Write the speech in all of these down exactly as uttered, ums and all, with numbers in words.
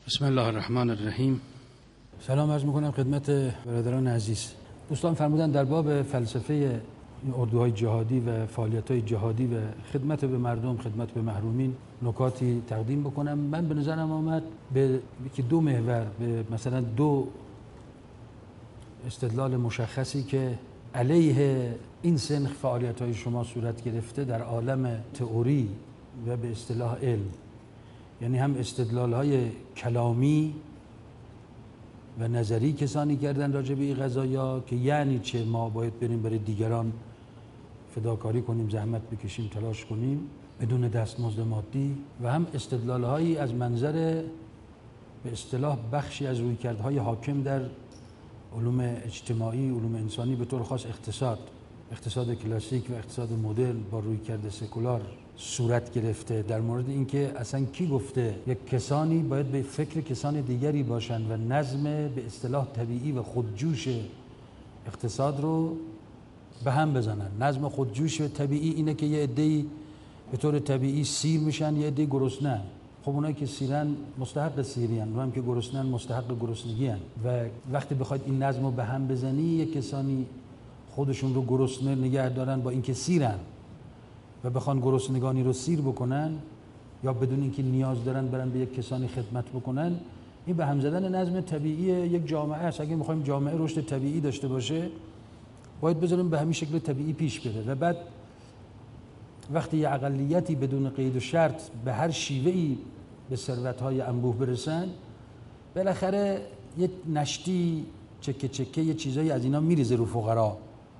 بسم الله الرحمن الرحیم. سلام عرض میکنم خدمت برادران عزیز. دوستان فرمودن در باب فلسفه اردوهای جهادی و فعالیت‌های جهادی و خدمت به مردم، خدمت به محرومین نکاتی تقدیم بکنم. من به نظرم آمد به که دو محور، به مثلا دو استدلال مشخصی که علیه این سنخ فعالیت‌های شما صورت گرفته در عالم تئوری و به اصطلاح علم، یعنی هم استدلال‌های کلامی و نظری کسانی کردن راجع به این قضایا که یعنی چه ما باید بریم برای دیگران فداکاری کنیم، زحمت بکشیم، تلاش کنیم بدون دستمزد مادی، و هم استدلال‌هایی از منظر به اصطلاح بخشی از رویکردهای حاکم در علوم اجتماعی، علوم انسانی، به طور خاص اقتصاد اقتصاد کلاسیک و اقتصاد مدرن با رویکرد سکولار صورت گرفته، در مورد اینکه اصلا کی گفته یک کسانی باید به فکر کسان دیگری باشند و نظم به اصطلاح طبیعی و خودجوش اقتصاد رو به هم بزنن. نظم خودجوش و طبیعی اینه که یه عده‌ای به طور طبیعی سیر میشن، یه عده گرسنه‌ن. خب اونایی که سیرن مستحق سیریان، و هم که گرسنه‌ن مستحق گرسنگی‌ان. و وقتی بخواید این نظم رو به هم بزنی، یک کسانی خودشون رو گرسنه نگه دارن با اینکه سیرن و بخوان گرسنگانی رو سیر بکنن، یا بدون اینکه نیاز دارن برن به یک کسانی خدمت بکنن، این به هم زدن نظم طبیعی یک جامعه است. اگه می‌خوایم جامعه رشد طبیعی داشته باشه، باید بذاریم به همین شکل طبیعی پیش بره. و بعد وقتی یه اقلیتی بدون قید و شرط به هر شیوه‌ای به ثروت‌های انبوه برسن، بالاخره یک نشتی چکه چکه یه چیزایی از اینا میریزه رو فقرا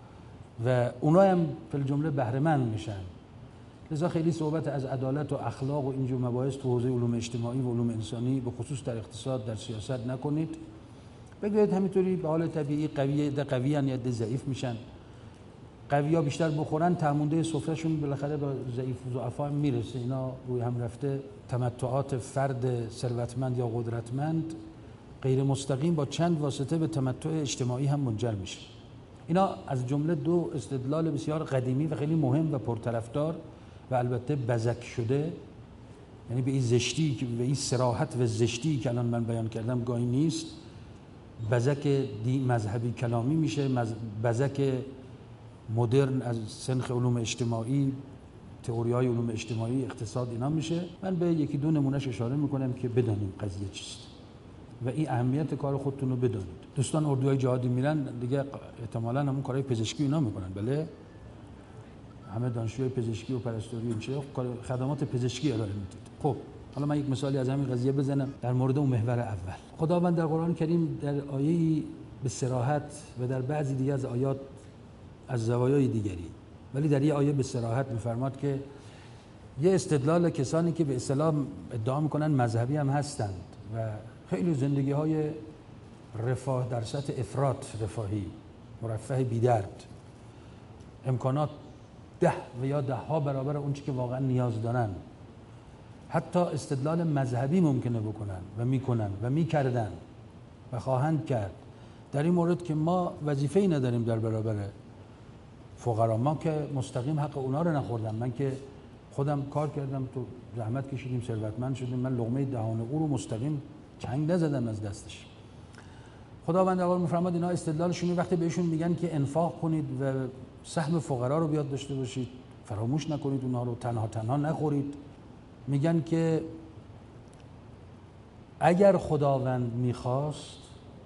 و اونا هم فی الجمله بهره مند میشن. لذا خیلی صحبت از عدالت و اخلاق و اینجور مباحث تو حوزه علوم اجتماعی و علوم انسانی، به خصوص در اقتصاد، در سیاست نکنید. بگید همینطوری به حال طبیعی قویه ده قوی ان یا ده ضعیف میشن. قویا بیشتر بخورن، تمونده سفرهشون بالاخره به ضعیف و ضعفا هم میرسه. اینا روی هم رفته. تمتعات فرد ثروتمند یا قدرتمند غیر مستقیم با چند واسطه به تمتع اجتماعی هم منجر میشه. اینا از جمله دو استدلال بسیار قدیمی و خیلی مهم و پرطرفدار و البته بزک شده، یعنی به این زشتی که به این صراحت و زشتی که الان من بیان کردم گاهی نیست، بزک دی مذهبی کلامی میشه، بزک مدرن از سنخ علوم اجتماعی، تئوری‌های علوم اجتماعی، اقتصاد اینا میشه. من به یکی دو نمونهش اشاره میکنم که بدانیم قضیه چیست و این اهمیت کار خودتون رو بدانید. دوستان اردوهای جهادی میرن دیگه، احتمالاً همون کارهای پزشکی اینا میکنن. بله، همه دانشجوی پزشکی و پرستاری میشه، خدمات پزشکی ارائه میدید. خب حالا من یک مثالی از همین قضیه بزنم در مورد اون محور اول. خداوند در قرآن کریم در آیه‌ای به صراحت و در بعضی دیگه از آیات از زوایای دیگری، ولی در یه آیه به صراحت میفرماد که یه استدلال کسانی که به اصطلاح ادعا میکنن مذهبی هم هستند و خیلی زندگی‌های رفاه در سطح افراط، رفاهی، مرفه بی‌درد، امکانات ده و یا ده ها برابر اون چی که واقعا نیاز دارن، حتی استدلال مذهبی ممکنه بکنن و میکنن و میکردن و خواهند کرد در این مورد که ما وظیفه‌ای نداریم در برابر فقرا. ما که مستقیم حق اونا رو نخوردم، من که خودم کار کردم، تو زحمت کشیدیم، ثروتمند شدیم، من لقمه دهان او رو مستقیم چنگ نزدم از دستش. خداوند اول میفرماد اینا استدلالشون وقتی بهشون میگن که انفاق کنید و سهم فقرا رو بیاد داشته باشید، فراموش نکنید اونها رو، تنها تنها نخورید، میگن که اگر خداوند میخواست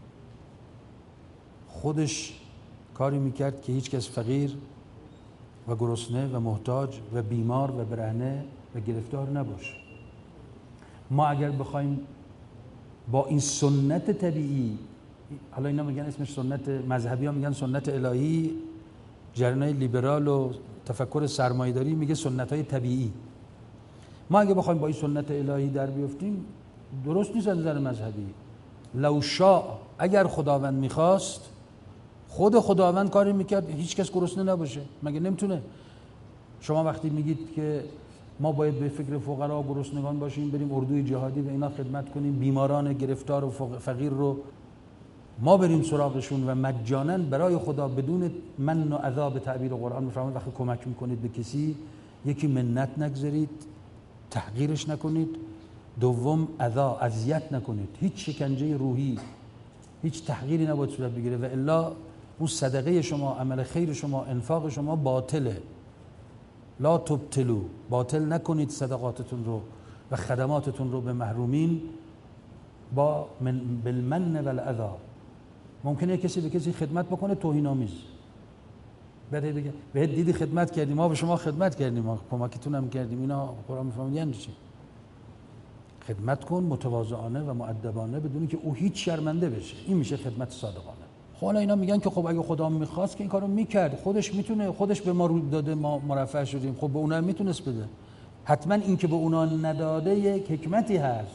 خودش کاری میکرد که هیچ کس فقیر و گرسنه و محتاج و بیمار و برهنه و گرفتار نباشه. ما اگر بخوایم با این سنت طبیعی، حالا اینا میگن اسمش سنت، مذهبی ها میگن سنت الهی، جریان‌های لیبرال و تفکر سرمایه‌داری میگه سنت های طبیعی، ما اگه بخوایم با این سنت الهی در بیفتیم درست نیست از نظر مذهبی. لو شاء، اگر خداوند میخواست، خود خداوند کاری میکرد هیچ کس گرسنه نباشه. مگه نمیتونه؟ شما وقتی میگید که ما باید به فکر فقرا و گرسنگان باشیم، بریم اردوی جهادی و اینا خدمت کنیم، بیماران گرفتار و فقیر رو ما بریم سراغشون و مجانا برای خدا بدون من و عذاب، تعبیر قرآن میفرماید وقتی کمک میکنید به کسی، یکی منت نگذارید، تحقیرش نکنید، دوم اذا، اذیت نکنید، هیچ شکنجه روحی، هیچ تحقیری نباید صورت بگیره و الا اون صدقه شما، عمل خیر شما، انفاق شما باطله. لا تبطلو، باطل نکنید صدقاتتون رو و خدماتتون رو به محرومین با من بالمن والاذی. ممکنه کسی به کسی خدمت بکنه توهین آمیز، بده بگه بهت دیدی خدمت کردیم، ما به شما خدمت کردیم، ما کمکتون هم کردیم. اینا قرآن میفهمید یعنی چی؟ خدمت کن متواضعانه و مؤدبانه بدون که او هیچ شرمنده بشه، این میشه خدمت صادقانه. خب حالا اینا میگن که خب اگه خدا میخواست که این کارو میکرد، خودش میتونه، خودش به ما رو داده، ما مرفع شدیم، خب به اونها هم میتونست بده. حتما این که به اونها نداده یک حکمتی هست.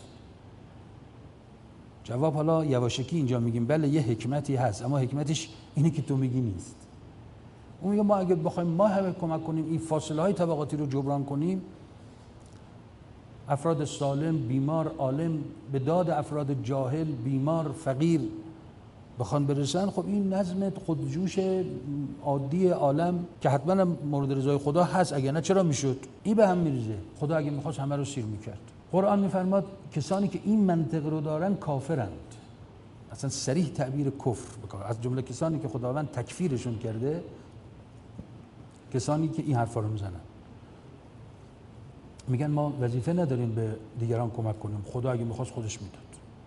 جواب حالا یواشکی اینجا میگیم بله یه حکمتی هست، اما حکمتش اینه که تو میگی نیست. اون میگه ما اگه بخوایم ما همه کمک کنیم این فاصله های طبقاتی رو جبران کنیم، افراد سالم، بیمار، عالم به داد افراد جاهل، بیمار، فقیر بخوان برسن، خب این نظم خودجوش عادی عالم که حتما مورد رضای خدا هست، اگه نه چرا میشد؟ این به هم میریزه. خدا اگه میخواست همه رو سیر میکرد. قرآن میفرماد کسانی که این منطق رو دارن کافرند. اصلا صریح تعبیر کفر بکنه. از جمله کسانی که خداوند تکفیرشون کرده، کسانی که این حرفا رو میزنن، میگن ما وظیفه نداریم به دیگران کمک کنیم، خدا اگه میخواست خودش میداد.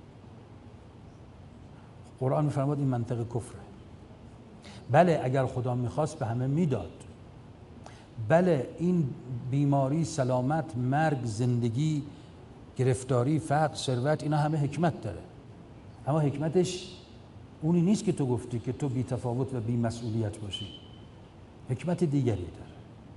قرآن میفرماد این منطق کفره. بله اگر خدا میخواست به همه میداد. بله این بیماری، سلامت، مرگ، زندگی، گرفتاری، فقر، ثروت، اینا همه حکمت داره. اما حکمتش اونی نیست که تو گفتی که تو بی تفاوت و بی مسئولیت باشی. حکمت دیگری داره.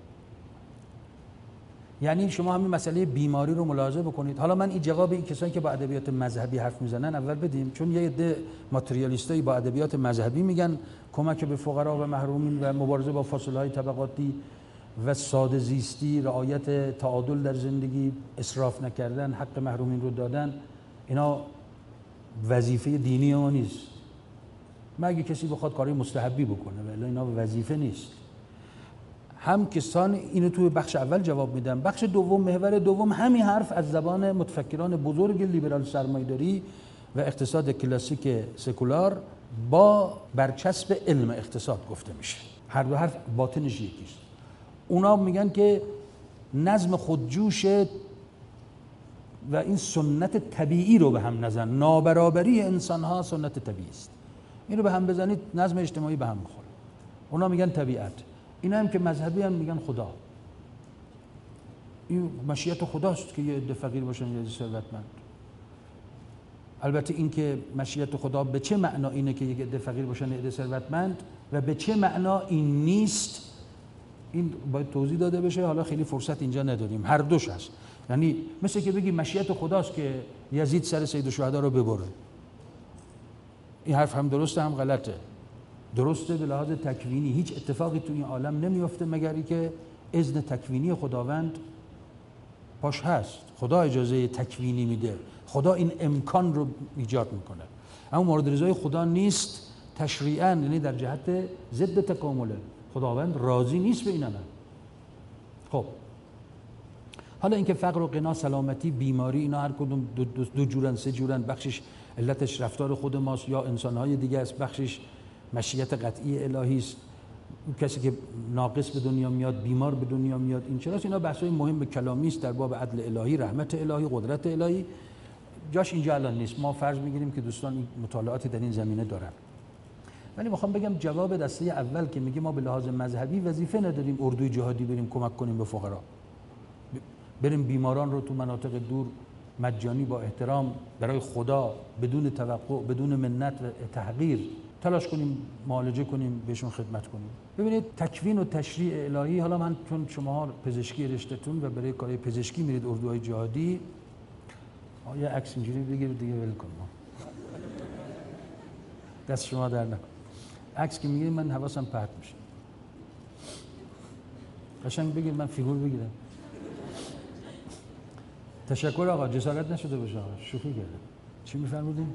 یعنی شما همین مسئله بیماری رو ملاحظه بکنید. حالا من این جواب این کسانی که با ادبیات مذهبی حرف میزنن اول بدیم، چون یه عده ماتریالیستایی با ادبیات مذهبی میگن کمک به فقرا و محرومین و مبارزه با فاصله‌های طبقاتی و ساده زیستی، رعایت تعادل در زندگی، اسراف نکردن، حق محرومین رو دادن، اینا وظیفه دینی ما نیست. مگه کسی بخواد کاری مستحبی بکنه، ولی اینا وظیفه نیست. هم کسان اینو توی بخش اول جواب میدم. بخش دوم، محور دوم، همین حرف از زبان متفکران بزرگ لیبرال سرمایه‌داری و اقتصاد کلاسیک سکولار با برچسب علم اقتصاد گفته میشه. هر دو حرف باطنش یکیست. اونا میگن که نظم خودجوش و این سنت طبیعی رو به هم نزن. نابرابری انسان ها سنت طبیعی است. این رو به هم بزنید نظم اجتماعی به هم میخوره. اونا میگن طبیعت. اینا هم که مذهبی هم میگن خدا. این مشیت خداست که یه عده فقیر باشن یا ثروتمند. البته این که مشیت خدا به چه معنا اینه که یک عده فقیر باشن یا عده ثروتمند و به چه معنا این نیست، این باید توضیح داده بشه. حالا خیلی فرصت اینجا نداریم. هر دوش هست. یعنی مثل که بگی مشیت خداست که یزید سر سید الشهدا رو ببره. این حرف هم درسته هم غلطه. درسته به لحاظ تکوینی هیچ اتفاقی تو این عالم نمیفته مگر اینکه اذن تکوینی خداوند پاش هست. خدا اجازه تکوینی میده، خدا این امکان رو ایجاد میکنه. اما مورد رضای خدا نیست تشریعاً، یعنی در جهت ضد تکامله. خداوند راضی نیست به این عمل. خب حالا اینکه فقر و غنا، سلامتی، بیماری، اینا هر کدوم دو, دو, دو جورن، سه جورن. بخشش علتش رفتار خود ماست یا انسان‌های دیگه است، بخشش مشیت قطعی الهی است. کسی که ناقص به دنیا میاد، بیمار به دنیا میاد، این چراست. اینا بحث‌های مهم کلامی است در باب عدل الهی، رحمت الهی، قدرت الهی. جاش اینجا الان نیست. ما فرض میگیریم که دوستان این مطالعاتی در این زمینه دارن. ولی میخوام بگم جواب دسته اول که میگه ما به لحاظ مذهبی وظیفه نداریم اردوی جهادی بریم کمک کنیم به فقرا، بریم بیماران رو تو مناطق دور مجانی با احترام برای خدا بدون توقع، بدون منت و تحقیر تلاش کنیم معالجه کنیم، بهشون خدمت کنیم. ببینید تکوین و تشریع الهی، حالا من چون شماها پزشکی رشته‌تون و برای کار پزشکی میرید اردوهای جهادی، یه عکس اینجوری بگیرید دیگه ول کنم. دست شما در نکن. عکس که میگیرید من حواسم پرت میشه. قشنگ بگید من فیگور بگیرم. تشکر آقا، جسارت نشده باشه آقا، شوخی کردم. چی میفرمودین؟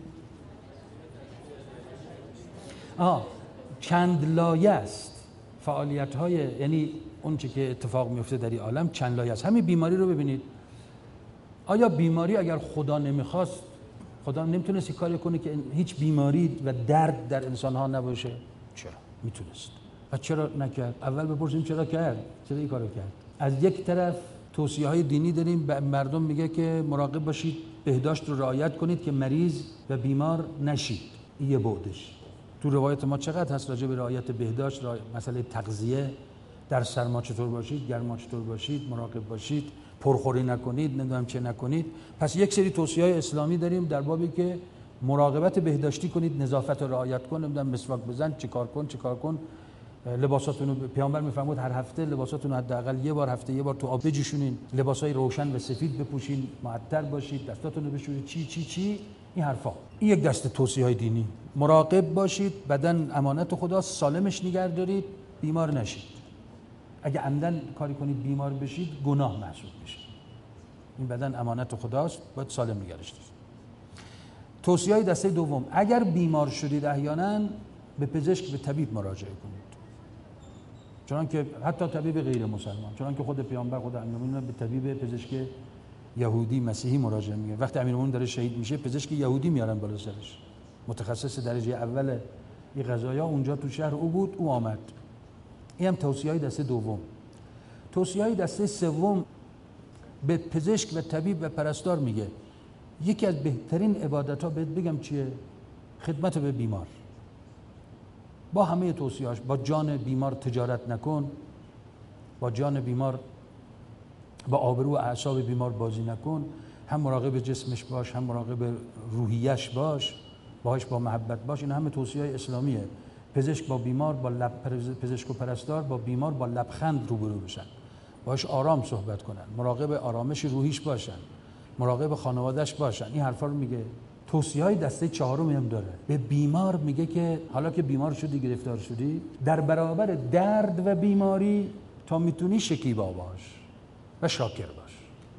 آه چند لایه است فعالیت های، یعنی اون چه که اتفاق میفته در این عالم چند لایه است. همین بیماری رو ببینید. آیا بیماری اگر خدا نمیخواست، خدا نمیتونست کاری کنه که هیچ بیماری و درد در انسان ها نباشه؟ چرا میتونست و چرا نکرد؟ اول بپرسیم چرا کرد، چرا این کارو کرد. از یک طرف توصیه های دینی داریم، به مردم میگه که مراقب باشید، بهداشت رو رعایت کنید که مریض و بیمار نشید. این یه بعدش. تو روایت ما چقدر هست راجع به رعایت بهداشت، مسئله تغذیه، در سرما چطور باشید، گرما چطور باشید، مراقب باشید، پرخوری نکنید، نمیدونم چه نکنید. پس یک سری توصیه‌های اسلامی داریم در بابی که مراقبت بهداشتی کنید، نظافت رو رعایت کن، نمیدونم مسواک بزن، چیکار کن چیکار کن، لباساتونو پیامبر میفرمود هر هفته لباساتونو حداقل یه بار هفته یه بار تو آب بجوشونین، لباسای روشن و سفید بپوشین، معطر باشید، دستاتونو بشورید، چی چی چی این حرفا. این یک دسته توصیه‌های دینی. مراقب باشید، بدن امانت خدا، سالمش نگه دارید، بیمار نشید. اگه عمدن کاری کنید بیمار بشید گناه محسوب میشه. این بدن امانت خداست، باید سالم نگهش دارید. توصیه‌های دسته دوم، اگر بیمار شدید احیانا به پزشک، به طبیب مراجعه کنید. چون که حتی طبیب غیر مسلمان، چون که خود پیامبر، خود امیرالمومنین به طبیب پزشک یهودی مسیحی مراجعه میگه. وقتی امیرالمومنین داره شهید میشه، پزشک یهودی میارن بالا سرش، متخصص درجه اول این قضایا، اونجا تو شهر او بود، او آمد. این هم توصیه‌های دسته دوم. توصیه‌های دسته سوم به پزشک و طبیب و پرستار میگه یکی از بهترین عبادت‌ها بهت بگم چیه؟ خدمت به بیمار. با همه توصیه‌اش، با جان بیمار تجارت نکن، با جان بیمار، با آبرو و اعصاب بیمار بازی نکن، هم مراقب جسمش باش، هم مراقب روحیش باش، باهاش با محبت باش. این همه توصیه‌های اسلامیه. پزشک با بیمار، با لب پزشک و پرستار با بیمار با لبخند روبرو بشن، باهاش آرام صحبت کنن، مراقب آرامش روحیش باشن، مراقب خانواده‌اش باشن. این حرفا رو میگه. توصیه‌های دسته چهارمی هم داره. به بیمار میگه که حالا که بیمار شدی، گرفتار شدی، در برابر درد و بیماری تا میتونی شکیبا باش و شاکر باش.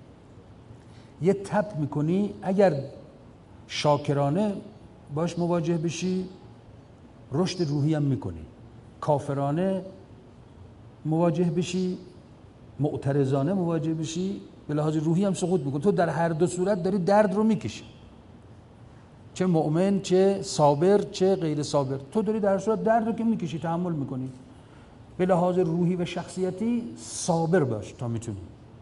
یه تب میکنی، اگر شاکرانه باش مواجه بشی رشد روحی هم میکنی، کافرانه مواجه بشی، معترضانه مواجه بشی، به لحاظ روحی هم سقوط میکنی. تو در هر دو صورت داری درد رو میکشی، چه مؤمن، چه صابر، چه غیر صابر، تو داری در هر صورت درد رو که میکشی، تحمل میکنی. به لحاظ روحی و شخصیتی صابر باش تا میتونی.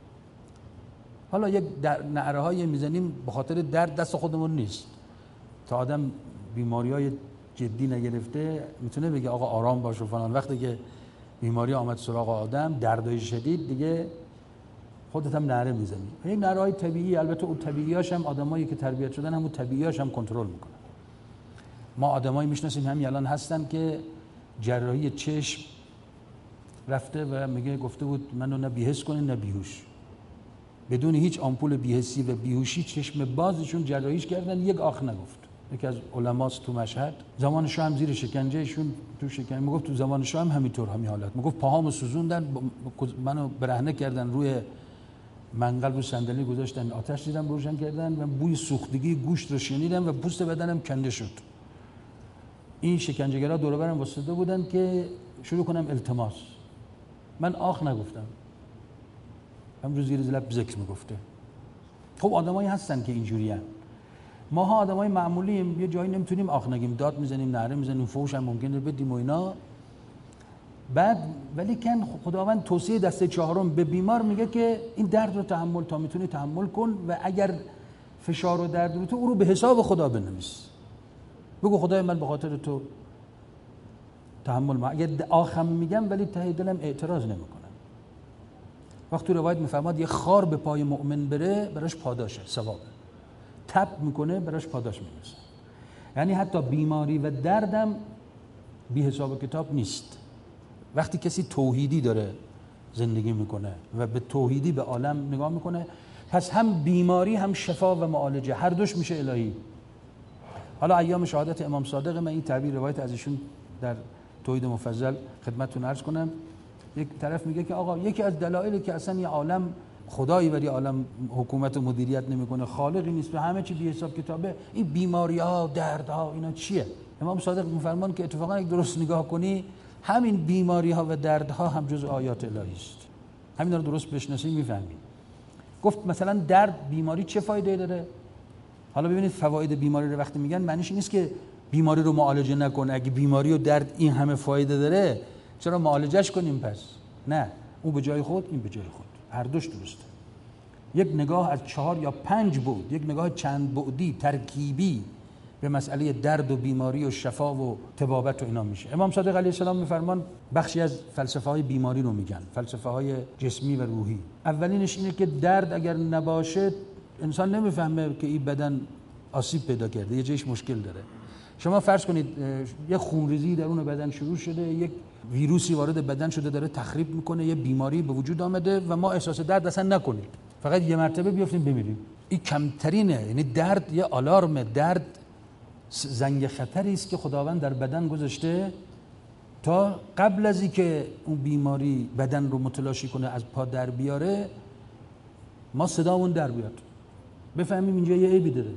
حالا یک نعره های میزنیم به خاطر درد، دست خودمون نیست. تا آدم بیماری های جدی نگرفته میتونه بگه آقا آرام باش و فلان. وقتی که بیماری آمد سراغ آدم، دردای شدید، دیگه خودت هم نعره میزنی. این نعره های طبیعی، البته اون طبیعیاش هم آدمایی که تربیت شدن همون طبیعیاش هم کنترل میکنن. ما آدمایی میشناسیم همین الان هستن که جراحی چشم رفته و میگه گفته بود منو نه بی‌حس کنین نه بیهوش، بدون هیچ آمپول بی‌حسی و بیهوشی چشم بازشون جراحیش کردن، یک آخ نگفت. یکی از علماست تو مشهد، زمان شاه هم زیر شکنجه ایشون تو شکنجه، میگفت تو زمان شاه هم همینطور همین حالت، میگفت پاهامو سوزوندن، منو برهنه کردن، روی منقل رو صندلی گذاشتن، آتش دیدم روشن کردن و بوی سوختگی گوشت رو شنیدم و پوست بدنم کنده شد. این شکنجهگرا دور و برم واسطه بودن که شروع کنم التماس. من آخ نگفتم، همون زیر لب ذکر میگفته. خب آدمایی هستن که اینجوریان. ماها آدمای معمولیم، یه جایی نمیتونیم آخ نگیم، داد میزنیم، نعره میزنیم، فوش هم ممکنه بدیم و اینا. بعد ولی کن خداوند توصیه دسته چهارم به بیمار میگه که این درد رو تحمل تا میتونی تحمل کن و اگر فشار و درد رو تو او رو به حساب خدا بنویس. بگو خدای من به خاطر تو تحمل ما. اگه آخم میگم ولی ته دلم اعتراض نمیکنم. وقتی روایت میفرماد یه خار به پای مؤمن بره براش پاداشه، ثوابه. تب میکنه براش پاداش میرسه. یعنی حتی بیماری و دردم بی حساب کتاب نیست. وقتی کسی توحیدی داره زندگی میکنه و به توحیدی به عالم نگاه میکنه، پس هم بیماری هم شفا و معالجه هر دوش میشه الهی. حالا ایام شهادت امام صادق، من این تعبیر روایت از ایشون در توحید مفضل خدمتتون عرض کنم. یک طرف میگه که آقا یکی از دلایلی که اصلا یه عالم خدایی ولی عالم حکومت و مدیریت نمیکنه، خالقی نیست و همه چی بی حساب کتابه، این بیماری ها، درد ها، اینا چیه؟ امام صادق میفرمان که اتفاقا اگه درست نگاه کنی همین بیماری ها و درد ها هم جز آیات الهی است. همین رو درست بشناسی میفهمی. گفت مثلا درد، بیماری چه فایده داره؟ حالا ببینید فواید بیماری رو وقتی میگن معنیش نیست که بیماری رو معالجه نکنه. اگه بیماری و درد این همه فایده داره چرا معالجهش کنیم پس؟ نه، اون به جای خود، این به جای خود، هر دوش درسته. یک نگاه از چهار یا پنج بعد، یک نگاه چند بعدی ترکیبی به مسئله درد و بیماری و شفا و طبابت و اینا میشه. امام صادق علیه السلام میفرمان بخشی از فلسفه های بیماری رو میگن، فلسفه های جسمی و روحی. اولینش اینه که درد اگر نباشه انسان نمیفهمه که این بدن آسیب پیدا کرده، یه جایش مشکل داره. شما فرض کنید یه خونریزی درون بدن شروع شده، یک ویروسی وارد بدن شده داره تخریب میکنه، یه بیماری به وجود آمده و ما احساس درد اصلا نکنیم، فقط یه مرتبه بیافتیم بمیریم. این کمترینه. یعنی درد یه آلارم، درد زنگ خطری است که خداوند در بدن گذاشته تا قبل از اینکه اون بیماری بدن رو متلاشی کنه، از پا در بیاره، ما صدامون در بیاد، بفهمیم اینجا یه عیبی داره.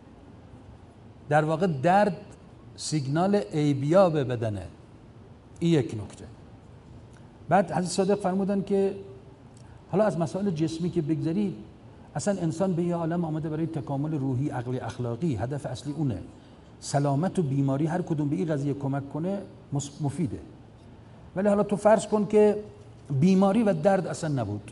در واقع درد سیگنال عیبیا به بدنه. این یک نکته. بعد حضرت صادق فرمودن که حالا از مسائل جسمی که بگذارید، اصلا انسان به یه عالم آمده برای تکامل روحی، عقلی، اخلاقی. هدف اصلی اونه. سلامت و بیماری هر کدوم به این قضیه کمک کنه مفیده. ولی حالا تو فرض کن که بیماری و درد اصلا نبود،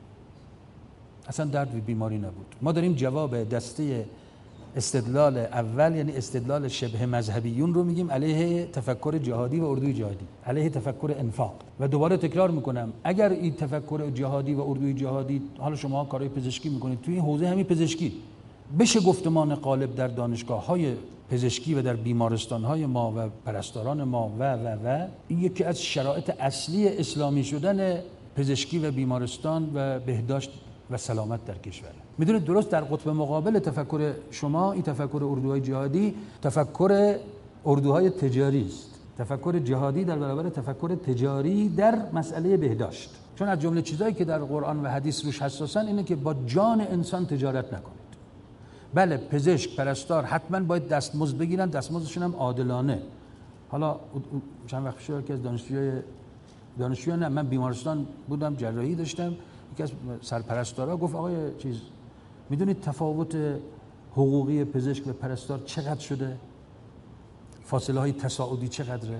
اصلا درد و بیماری نبود. ما داریم جواب دسته استدلال اول، یعنی استدلال شبه مذهبیون رو میگیم علیه تفکر جهادی و اردوی جهادی، علیه تفکر انفاق. و دوباره تکرار میکنم، اگر این تفکر جهادی و اردوی جهادی، حالا شما کارهای پزشکی میکنید توی این حوزه همین پزشکی، بشه گفتمان غالب در دانشگاه های پزشکی و در بیمارستان های ما و پرستاران ما و و و این یکی از شرایط اصلی اسلامی شدن پزشکی و بیمارستان و بهداشت و سلامت در کشور. میدونید درست در قطب مقابل تفکر شما، این تفکر اردوهای جهادی تفکر اردوهای تجاری است. تفکر جهادی در برابر تفکر تجاری در مسئله بهداشت. چون از جمله چیزایی که در قرآن و حدیث روش حساسن اینه که با جان انسان تجارت نکنید. بله، پزشک، پرستار حتما باید دستمزد بگیرن، دستمزدشون هم عادلانه. حالا چند وقت پیش که از دانشجوی دانشجویان نه، من بیمارستان بودم، جراحی داشتم، یکی از سرپرستارا گفت آقای چیز، میدونید تفاوت حقوقی پزشک و پرستار چقدر شده؟ فاصله های تصاعدی چقدره؟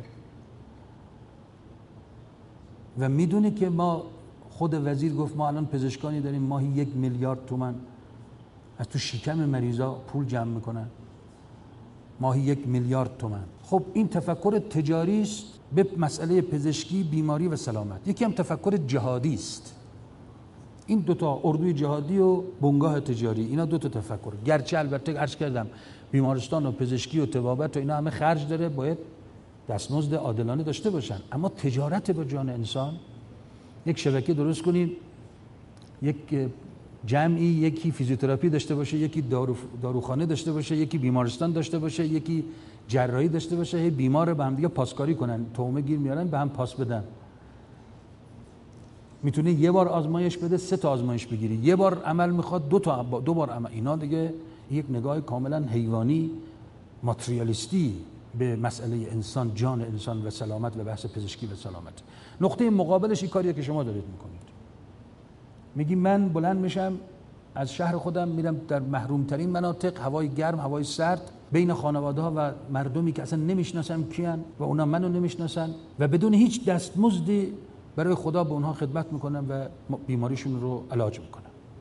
و میدونی که ما، خود وزیر گفت ما الان پزشکانی داریم ماهی یک میلیارد تومان از تو شکم مریضا پول جمع میکنن، ماهی یک میلیارد تومان. خب این تفکر تجاری است به مسئله پزشکی، بیماری و سلامت. یکی هم تفکر جهادی است. این دوتا، اردوی جهادی و بنگاه تجاری، اینا دوتا تفکر. گرچه البته عرض کردم بیمارستان و پزشکی و طبابت و اینا همه خرج داره، باید دستمزد عادلانه داشته باشن، اما تجارت با جان انسان، یک شبکه درست کنید، یک جمعی، یکی فیزیوتراپی داشته باشه، یکی دارو داروخانه داشته باشه، یکی بیمارستان داشته باشه، یکی جراحی داشته باشه، هی بیمار به هم دیگه پاسکاری کنن، تومه گیر میارن به هم پاس بدن. میتونه یه بار آزمایش بده، سه تا آزمایش بگیری، یه بار عمل میخواد دو تا دو بار عمل. اینا دیگه یک نگاه کاملا حیوانی، ماتریالیستی به مسئله انسان، جان انسان و سلامت و بحث پزشکی و سلامت. نقطه مقابلش این کاریه که شما دارید میکنید. میگی من بلند میشم از شهر خودم میرم در محروم ترین مناطق، هوای گرم، هوای سرد، بین خانواده ها و مردمی که اصلا نمیشناسم کیان و اونا منو نمیشناسن و بدون هیچ دستمزدی برای خدا به اونها خدمت میکنم و بیماریشون رو علاج میکنم.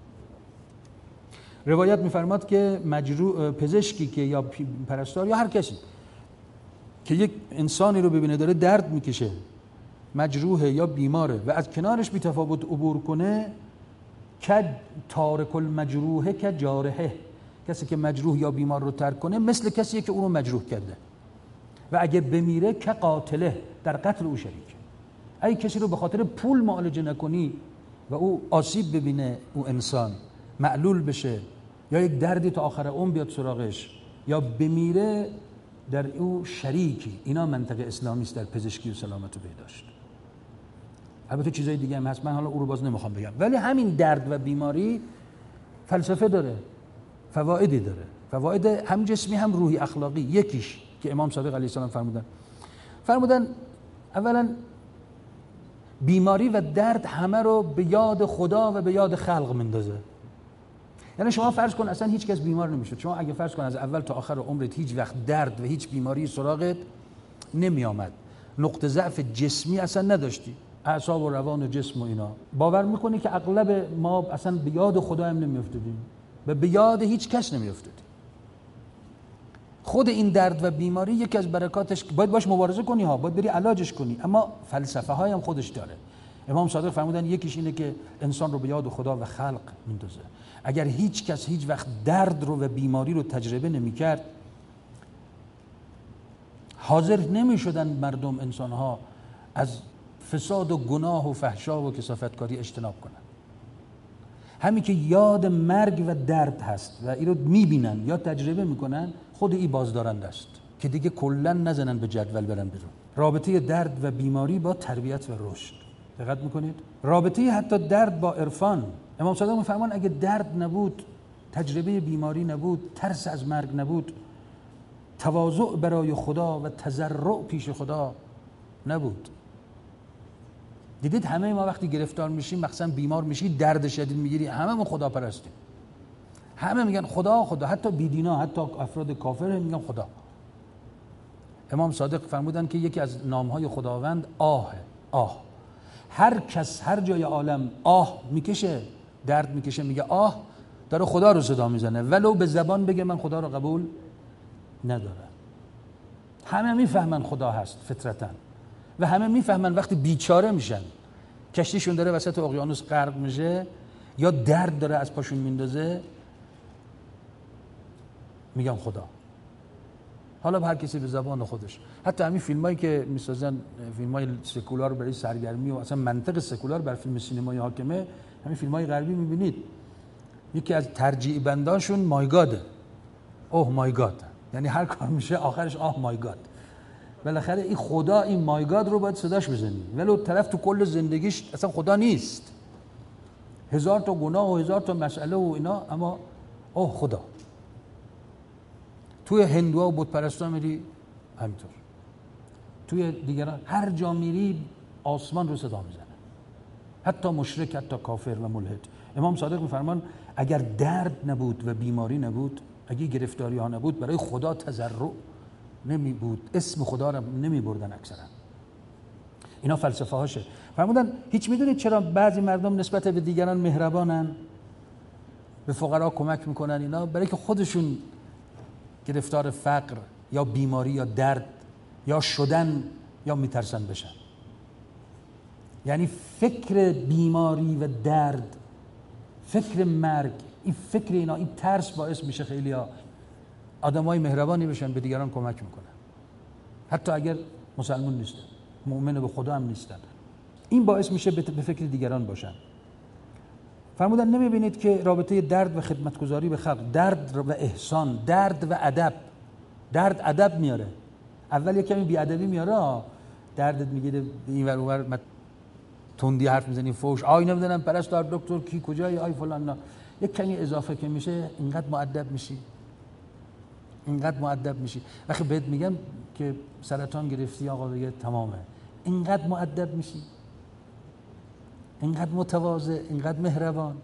روایت میفرماد که مجروح پزشکی که یا پرستار یا هر کسی که یک انسانی رو ببینه داره درد میکشه، مجروحه یا بیماره و از کنارش بی تفاوت عبور کنه، که تارک المجروحه که جارحه، کسی که مجروح یا بیمار رو ترک کنه مثل کسیه که اون رو مجروح کرده و اگه بمیره که قاتله، در قتل او شریکه. اگه کسی رو به خاطر پول معالجه نکنی و او آسیب ببینه، او انسان معلول بشه یا یک دردی تا آخر عمر بیاد سراغش یا بمیره، در او شریکی. اینا منطقه اسلامی است در پزشکی و سلامت و بهداشت. البته چیزای دیگه هم هست، من حالا او رو باز نمیخوام بگم، ولی همین درد و بیماری فلسفه داره، فوایدی داره، فواید هم جسمی هم روحی اخلاقی. یکیش که امام صادق علیه السلام فرمودن فرمودن اولا بیماری و درد همه رو به یاد خدا و به یاد خلق مندازه. یعنی شما فرض کن اصلا هیچ کس بیمار نمیشد، شما اگه فرض کن از اول تا آخر عمرت هیچ وقت درد و هیچ بیماری سراغت نمی آمد، نقطه ضعف جسمی اصلا نداشتی، اعصاب و روان و جسم و اینا، باور میکنی که اغلب ما اصلا به یاد خدا هم نمیافتادیم و به یاد هیچ کس نمیافتادیم. خود این درد و بیماری یکی از برکاتش باید باش مبارزه کنی ها، باید بری علاجش کنی، اما فلسفه های هم خودش داره. امام صادق فرمودن یکیش اینه که انسان رو به یاد خدا و خلق میندازه. اگر هیچ کس هیچ وقت درد رو و بیماری رو تجربه نمیکرد، حاضر نمیشدن مردم انسان ها از فساد و گناه و فحشا و کثافتکاری اجتناب کنن. همین که یاد مرگ و درد هست و این رو میبینن یا تجربه میکنن، خود این بازدارنده است که دیگه کلا نزنن به جدول برن بیرون. رابطه درد و بیماری با تربیت و رشد، دقت میکنید؟ رابطه حتی درد با عرفان. امام صادق میفرمان اگه درد نبود، تجربه بیماری نبود، ترس از مرگ نبود، تواضع برای خدا و تضرع پیش خدا نبود. دیدید همه ما وقتی گرفتار میشیم، مثلا بیمار میشی، درد شدید میگیری، همه ما خدا پرستیم، همه میگن خدا خدا، حتی بیدینا، حتی افراد کافر میگن خدا. امام صادق فرمودن که یکی از نامهای خداوند آه، آه. هر کس هر جای عالم آه میکشه، درد میکشه، میگه آه، داره خدا رو صدا میزنه، ولو به زبان بگه من خدا رو قبول نداره. همه میفهمن خدا هست فطرتاً و همه میفهمن وقتی بیچاره میشن، کشتیشون داره وسط اقیانوس غرق میشه یا درد داره از پاشون میندازه، میگن خدا. حالا به هر کسی به زبان خودش. حتی همین فیلمایی که میسازن، فیلمای سکولار برای سرگرمی و اصلا منطق سکولار بر فیلم سینمایی حاکمه، همین فیلمای غربی میبینید یکی از ترجیع بنداشون مای گاده، اوه مای گاد، یعنی هر کار میشه آخرش آه مای گاد. بالاخره این خدا، این مای گاد رو باید صداش بزنی، ولو طرف تو کل زندگیش اصلا خدا نیست، هزار تا گناه و هزار تا مسئله و اینا، اما اوه خدا. توی هندوها و بت پرستا میری همینطور، توی دیگران هر جا میری آسمان رو صدا میزنه، حتی مشرک، حتی کافر و ملحد. امام صادق میفرمان اگر درد نبود و بیماری نبود، اگه گرفتاری ها نبود، برای خدا تضرع نمی بود، اسم خدا رو نمی بردن اکثرا. اینا فلسفه هاشه. فرمودن هیچ میدونید چرا بعضی مردم نسبت به دیگران مهربانن، به فقرا کمک میکنن اینا؟ برای که خودشون گرفتار فقر یا بیماری یا درد یا شدن یا میترسن بشن. یعنی فکر بیماری و درد، فکر مرگ، این فکر اینا، این ترس باعث میشه خیلی ها آدمای مهربانی بشن، به دیگران کمک میکنن، حتی اگر مسلمان نیستن، مؤمن به خدا هم نیستن. این باعث میشه به فکر دیگران باشن. فرمودن نمیبینید که رابطه درد و خدمتگزاری به خلق، درد و احسان، درد و ادب. درد ادب میاره، اول یک کمی بیادبی میاره، دردت میگیره این ور اون ور، تندی حرف میزنی، فوش، آی نمیدونم پرستار دکتر کی کجایی، آی فلان، نه. یک کمی اضافه که میشه اینقدر مؤدب میشی، اینقدر مؤدب میشی. وقتی بهت میگم که سرطان گرفتی، آقا بگه تمامه، اینقدر مؤدب میشی، اینقدر متواضع، اینقدر مهربان،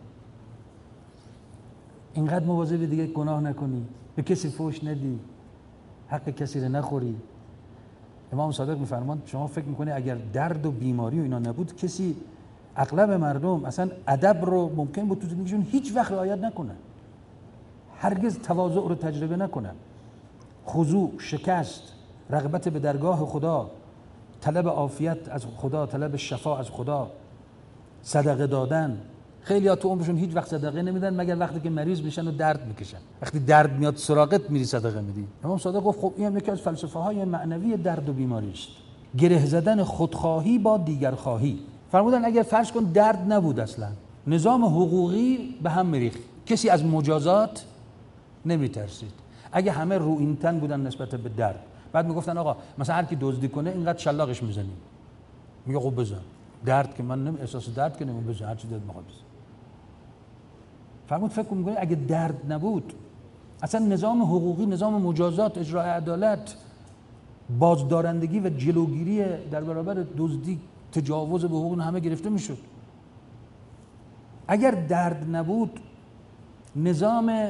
اینقدر مواظب دیگه گناه نکنی، به کسی فوش ندی، حق کسی رو نخوری. امام صادق میفرمان شما فکر میکنی اگر درد و بیماری و اینا نبود، کسی، اغلب مردم اصلا ادب رو ممکن بود تو زندگیشون هیچ وقت رعایت نکنن، هرگز تواضع رو تجربه نکنن، خضوع، شکست، رغبت به درگاه خدا، طلب عافیت از خدا، طلب شفا از خدا، صدقه دادن. خیلی ها تو عمرشون هیچ وقت صدقه نمیدن مگر وقتی که مریض میشن و درد میکشن. وقتی درد میاد سراغت میری صدقه میدی. امام صادق گفت خب این هم یکی از فلسفه های معنوی درد و بیماری است، گره زدن خودخواهی با دیگرخواهی. فرمودن اگر فرض کن درد نبود، اصلا نظام حقوقی به هم میریخت، کسی از مجازات نمیترسید. اگه همه رو این تن بودن نسبت به درد، بعد میگفتن آقا مثلا هر کی دزدی کنه اینقدر شلاقش میزنیم، میگه خب بزن، درد که من نمی احساس درد که نمی بزن، هر چی دلت میخواد بزن. فرمود فکر می‌کنید اگه درد نبود، اصلا نظام حقوقی، نظام مجازات، اجرای عدالت، بازدارندگی و جلوگیری در برابر دزدی، تجاوز به حقوق همه گرفته میشد. اگر درد نبود، نظام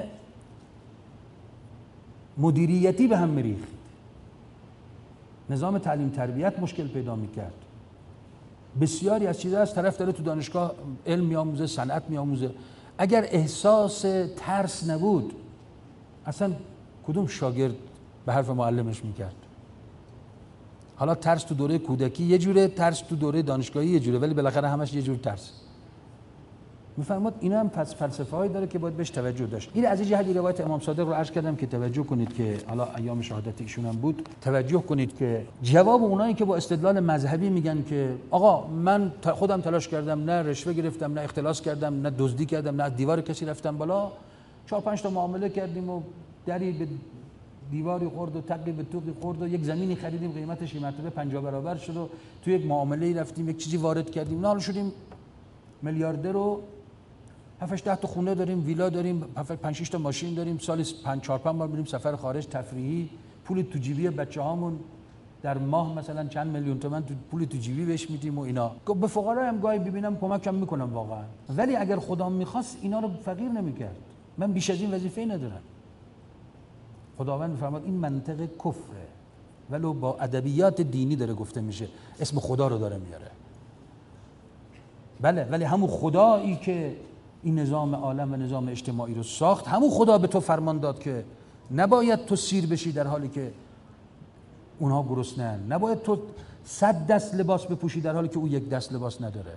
مدیریتی به هم میریخت، نظام تعلیم تربیت مشکل پیدا میکرد. بسیاری از چیزها از طرف داره تو دانشگاه علم میآموزه، صنعت میآموزه. اگر احساس ترس نبود اصلا کدوم شاگرد به حرف معلمش میکرد؟ حالا ترس تو دوره کودکی یه جوره، ترس تو دوره دانشگاهی یه جوره، ولی بالاخره همش یه جور ترس. میفرماد اینا هم پس فلسفه هایی داره که باید بهش توجه داشت. این از این جهت روایت امام صادق رو عرض کردم که توجه کنید که حالا ایام شهادت ایشون هم بود، توجه کنید که جواب اونایی که با استدلال مذهبی میگن که آقا من خودم تلاش کردم، نه رشوه گرفتم، نه اختلاس کردم، نه دزدی کردم، نه دیوار کسی رفتم بالا، چهار پنج تا معامله کردیم و دری به دیواری خورد و تقی به توقی خورد و یک زمینی خریدیم قیمتش یه مرتبه پنجاه برابر شد و توی یک معامله رفتیم یک چیزی وارد کردیم، نه شدیم میلیاردر و هفت ده تا خونه داریم، ویلا داریم، پنج شش تا ماشین داریم، سالی پنج چهار پنج بار میریم سفر خارج تفریحی، پول تو جیبی بچه‌هامون در ماه مثلا چند میلیون تومان تو پول تو جیبی بهش میدیم و اینا. به فقرا هم گاهی ببینم کمکم میکنم واقعا، ولی اگر خدا میخواست اینا رو فقیر نمیکرد. من بیش از این وظیفه‌ای ندارم. خداوند میفرماد این منطق کفره، ولو با ادبیات دینی داره گفته میشه، اسم خدا رو داره میاره. بله، ولی همون خدایی که این نظام عالم و نظام اجتماعی رو ساخت، همون خدا به تو فرمان داد که نباید تو سیر بشی در حالی که اونها گرسنه‌اند، نباید تو صد دست لباس بپوشی در حالی که او یک دست لباس نداره.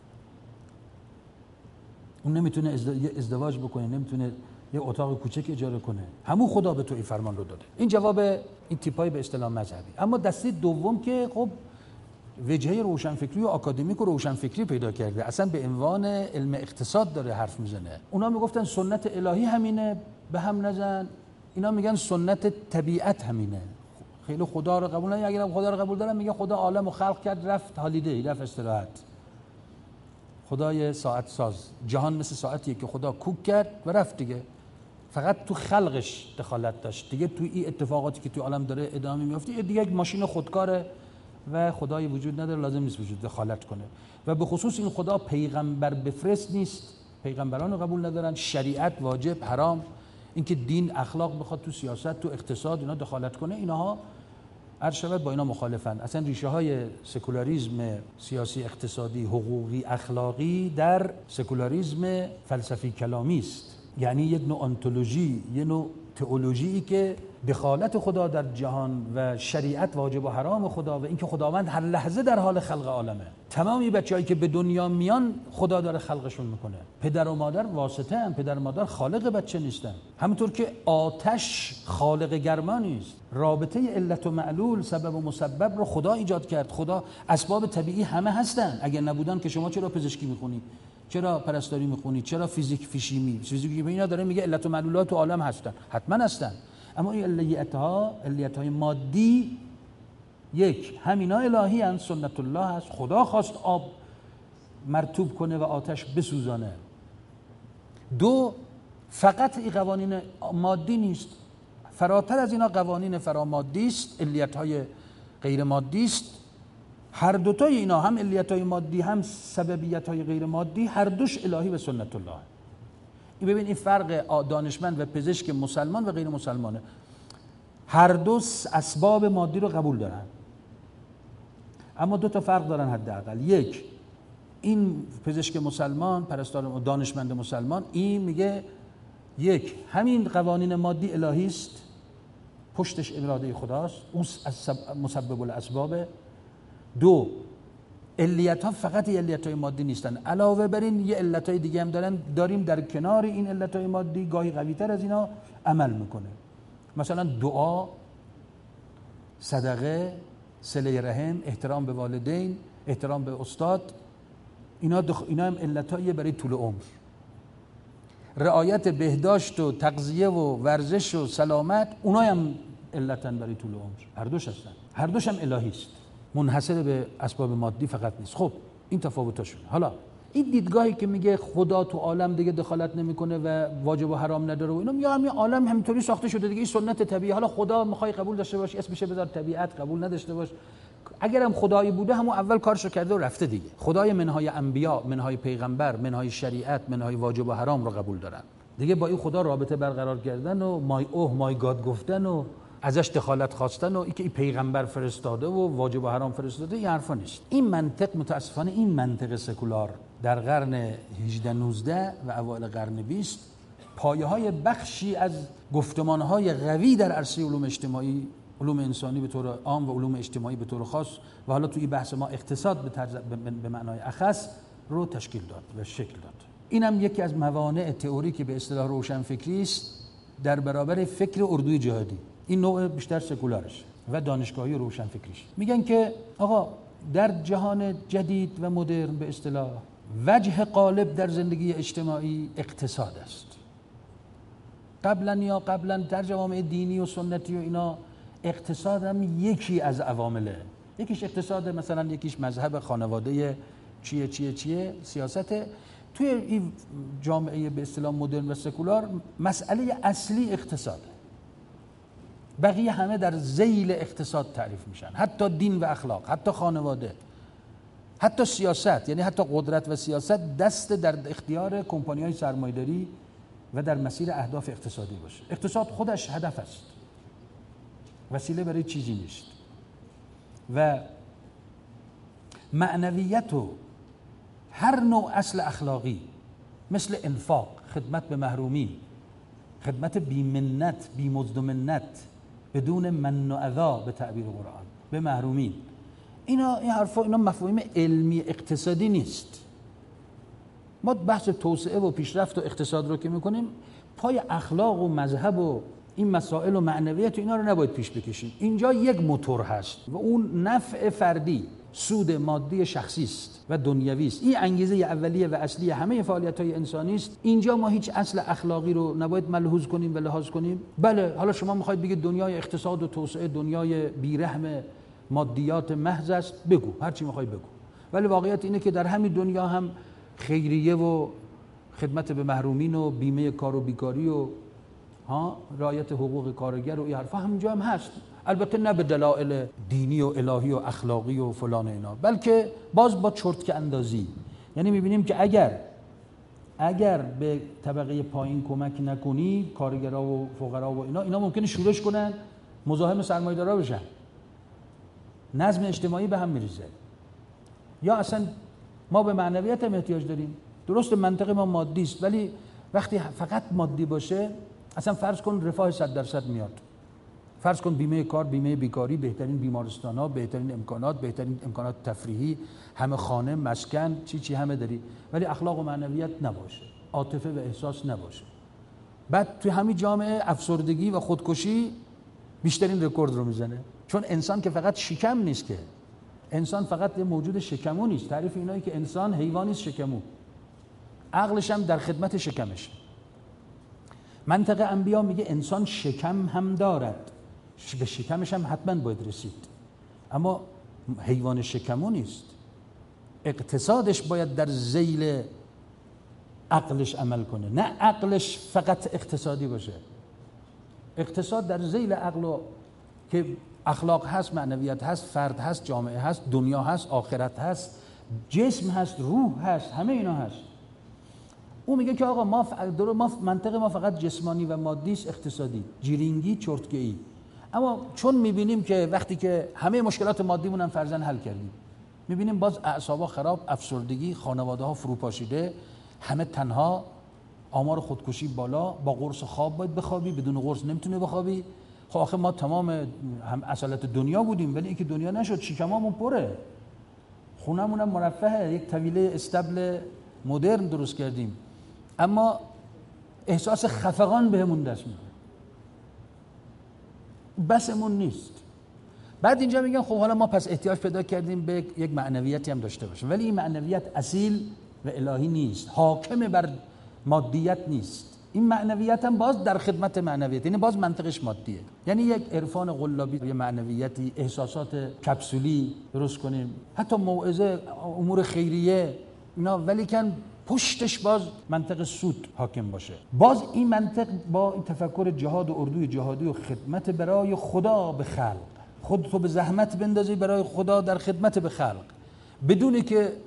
اون نمیتونه ازدواج بکنه، نمیتونه یه اتاق کوچک اجاره کنه، همون خدا به تو این فرمان رو داده. این جواب این تیپای به اصطلاح مذهبی. اما دسته دوم که خب وجهه روشنفکری و آکادمیک و روشنفکری پیدا کرده، اصلا به عنوان علم اقتصاد داره حرف میزنه. اونا میگفتن سنت الهی همینه، به هم نزن. اینا میگن سنت طبیعت همینه. خیلی خدا رو قبول ندارن. اگرم خدا رو قبول دارن میگن خدا عالم رو خلق کرد رفت هالیده، رفت استراحت. خدای ساعت ساز، جهان مثل ساعتیه که خدا کوک کرد و رفت دیگه. فقط تو خلقش دخالت داشت دیگه. تو این اتفاقاتی که تو عالم داره ادامه میفته دیگه یک ماشین خودکاره و خدای وجود نداره، لازم نیست وجود دخالت کنه. و به خصوص این خدا پیغمبر بفرست نیست، پیغمبران رو قبول ندارن، شریعت واجب حرام، اینکه دین اخلاق بخواد تو سیاست تو اقتصاد اینا دخالت کنه، اینها هر شود با اینا مخالفن. اصلا ریشه های سکولاریسم سیاسی اقتصادی حقوقی اخلاقی در سکولاریسم فلسفی کلامی است. یعنی یک نوع انتولوژی، یک نوع تئولوژی که دخالت خدا در جهان و شریعت واجب و حرام خدا و اینکه خداوند هر لحظه در حال خلق عالمه. تمامی بچه‌هایی که به دنیا میان خدا داره خلقشون میکنه. پدر و مادر واسطه هم، پدر و مادر خالق بچه نیستن. همونطور که آتش خالق گرما نیست. رابطه علت و معلول، سبب و مسبب رو خدا ایجاد کرد. خدا اسباب طبیعی همه هستن. اگر نبودن که شما چرا پزشکی میخونید؟ چرا پرستاری میخونید؟ چرا فیزیک فیشیمی؟ فیزیک شیمی اینا داره میگه علت و معلولات تو عالم هستن. حتما هستن. اما این علیتها، علیتهای مادی، یک همینا الهی هست، سنت الله هست. خدا خواست آب مرطوب کنه و آتش بسوزانه. دو، فقط این قوانین مادی نیست، فراتر از اینا قوانین فرامادی است، علیتهای غیر مادی است. هر دوتای اینا، هم علیتهای مادی هم سببیتهای غیر مادی، هر دوش الهی و سنت الله. این ببین این فرق دانشمند و پزشک مسلمان و غیر مسلمانه. هر دو اسباب مادی رو قبول دارن، اما دو تا فرق دارن حداقل. یک، این پزشک مسلمان، پرستار دانشمند مسلمان، این میگه یک همین قوانین مادی الهی است، پشتش اراده خداست، اون مسبب الاسبابه. دو، علیت ها فقط علیت های مادی نیستن، علاوه بر این یه علت های دیگه هم دارن، داریم در کنار این علت های مادی گاهی قوی تر از اینا عمل میکنه. مثلا دعا، صدقه، صله رحم، احترام به والدین، احترام به استاد، اینا دخ... اینا هم علتاییه برای طول عمر. رعایت بهداشت و تغذیه و ورزش و سلامت، اونا هم علتن برای طول عمر. هر دوش هستن، هر دوش هم الهی است، منحصر به اسباب مادی فقط نیست. خب این تفاوتاشونه. حالا این دیدگاهی که میگه خدا تو عالم دیگه دخالت نمیکنه و واجب و حرام نداره و اینا، میگه همین عالم همینطوری ساخته شده دیگه، این سنت طبیعی. حالا خدا میخوای قبول داشته باش اسمش بذار طبیعت، قبول نداشته باش، اگرم خدایی بوده همون اول کارشو کرده و رفته دیگه. خدای منهای انبیا، منهای پیغمبر، منهای شریعت، منهای واجب و حرام رو قبول دارن. دیگه با این خدا رابطه برقرار کردن و مای اوه مای گاد گفتن و ازش دخالت خواستن و اینکه این پیغمبر فرستاده و واجب و حرام فرستاده این حرفا نیست. این منطق متاسفانه این منطق سکولار در قرن هجده نوزده و اوایل قرن بیست پایه های بخشی از گفتمان های قوی در عرصه علوم اجتماعی، علوم انسانی به طور عام و علوم اجتماعی به طور خاص و حالا توی بحث ما اقتصاد به, ترز... به معنای اخص رو تشکیل داد و شکل داد. اینم یکی از موانع تئوریکی به اصطلاح روشنفکری است در برابر فکر اردوی جهادی. این نوع بیشتر سکولارش و دانشگاهی روشنفکریش. میگن که آقا در جهان جدید و مدرن به اصطلاح وجه غالب در زندگی اجتماعی اقتصاد است. قبلا یا قبلا در جوامع دینی و سنتی و اینا اقتصاد هم یکی از عوامله. یکیش اقتصاد، مثلا یکیش مذهب، خانواده، چیه چیه چیه سیاسته. توی این جامعه به اصطلاح مدرن و سکولار مسئله اصلی اقتصاده. بقیه همه در ذیل اقتصاد تعریف میشن، حتی دین و اخلاق، حتی خانواده، حتی سیاست، یعنی حتی قدرت و سیاست دست در اختیار کمپانی‌های سرمایه‌داری و در مسیر اهداف اقتصادی باشه. اقتصاد خودش هدف است، وسیله برای چیزی نیست. و معنویت و هر نوع اصل اخلاقی مثل انفاق، خدمت به محرومین، خدمت بی منت، بی مزد و منت، بدون من و اذا به تعبیر قرآن، به محرومین، اینا این حرفا اینا مفاهیم علمی اقتصادی نیست. ما بحث توسعه و پیشرفت و اقتصاد رو که میکنیم پای اخلاق و مذهب و این مسائل و معنویت و اینا رو نباید پیش بکشیم. اینجا یک موتور هست و اون نفع فردی، سود مادی شخصی است و دنیوی است. این انگیزه اولیه و اصلی همه فعالیت‌های انسانی است. اینجا ما هیچ اصل اخلاقی رو نباید ملحوظ کنیم و لحاظ کنیم. بله حالا شما می‌خواید بگید دنیای اقتصاد و توسعه دنیای بیرحم مادیات محض است، بگو هر چی می‌خوای بگو. ولی واقعیت اینه که در همین دنیا هم خیریه و خدمت به محرومین و بیمه کار و بیکاری و ها رعایت حقوق کارگر و این حرفا همینجا هم هست. البته نه به دلایل دینی و الهی و اخلاقی و فلان اینا، بلکه باز با چرتکه اندازی. یعنی میبینیم که اگر اگر به طبقه پایین کمک نکنی، کارگرها و فقرا و اینا اینا ممکنه شورش کنن، مزاحم سرمایه‌دارا بشن، نظم اجتماعی به هم میریزه. یا اصلا ما به معنویت هم احتیاج داریم. درست منطق ما مادی است، ولی وقتی فقط مادی باشه، اصلا فرض کن رفاه صد درصد میاد، فرض کن بیمه کار، بیمه بیکاری، بهترین بیمارستان‌ها، بهترین امکانات، بهترین امکانات تفریحی، همه خانه، مسکن، چی چی همه داری، ولی اخلاق و معنویت نباشه، عاطفه و احساس نباشه. بعد توی همین جامعه افسردگی و خودکشی بیشترین رکورد رو میزنه. چون انسان که فقط شکم نیست، که انسان فقط یه موجود شکمو نیست. تعریف اینایی که انسان حیوانی است شکمو، عقلش هم در خدمت شکمش. منطق انبیا میگه انسان شکم هم دارد، به شکمش هم حتما باید رسید، اما حیوان شکمو نیست. اقتصادش باید در ذیل عقلش عمل کنه، نه عقلش فقط اقتصادی باشه. اقتصاد در ذیل عقل و که اخلاق هست، معنویت هست، فرد هست، جامعه هست، دنیا هست، آخرت هست، جسم هست، روح هست، همه اینا هست. او میگه که آقا ما ف... ما منطق ما فقط جسمانی و مادی است، اقتصادی، جیرینگی، چرتگه‌ای. اما چون میبینیم که وقتی که همه مشکلات مادیمون هم فرضاً حل کردیم، میبینیم باز اعصابا خراب، افسردگی، خانواده‌ها فروپاشیده، همه تنها، آمار خودکشی بالا، با قرص خواب باید بخوابی، بدون قرص نمیتونه بخوابی. خب آخه ما تمام هم اصالت دنیا بودیم، ولی اینکه دنیا نشد، شکمامون پره، خونمون هم مرفهه، یک طویله استبل مدرن درست کردیم، اما احساس خفقان بهمون دست میده، بسمون نیست. بعد اینجا میگن خب حالا ما پس احتیاج پیدا کردیم به یک معنویتی هم داشته باشیم، ولی این معنویت اصیل و الهی نیست، حاکم بر مادیت نیست. این معنویت هم باز در خدمت معنویت، یعنی باز منطقش مادیه. یعنی یک عرفان قلابی، یه معنویتی، احساسات کپسولی درست کنیم، حتی موعظه، امور خیریه اینا، ولی کن پشتش باز منطق سود حاکم باشه. باز این منطق با این تفکر جهاد و اردوی جهادی و خدمت برای خدا به خلق، خودتو به زحمت بندازی برای خدا در خدمت به خلق، بدونی که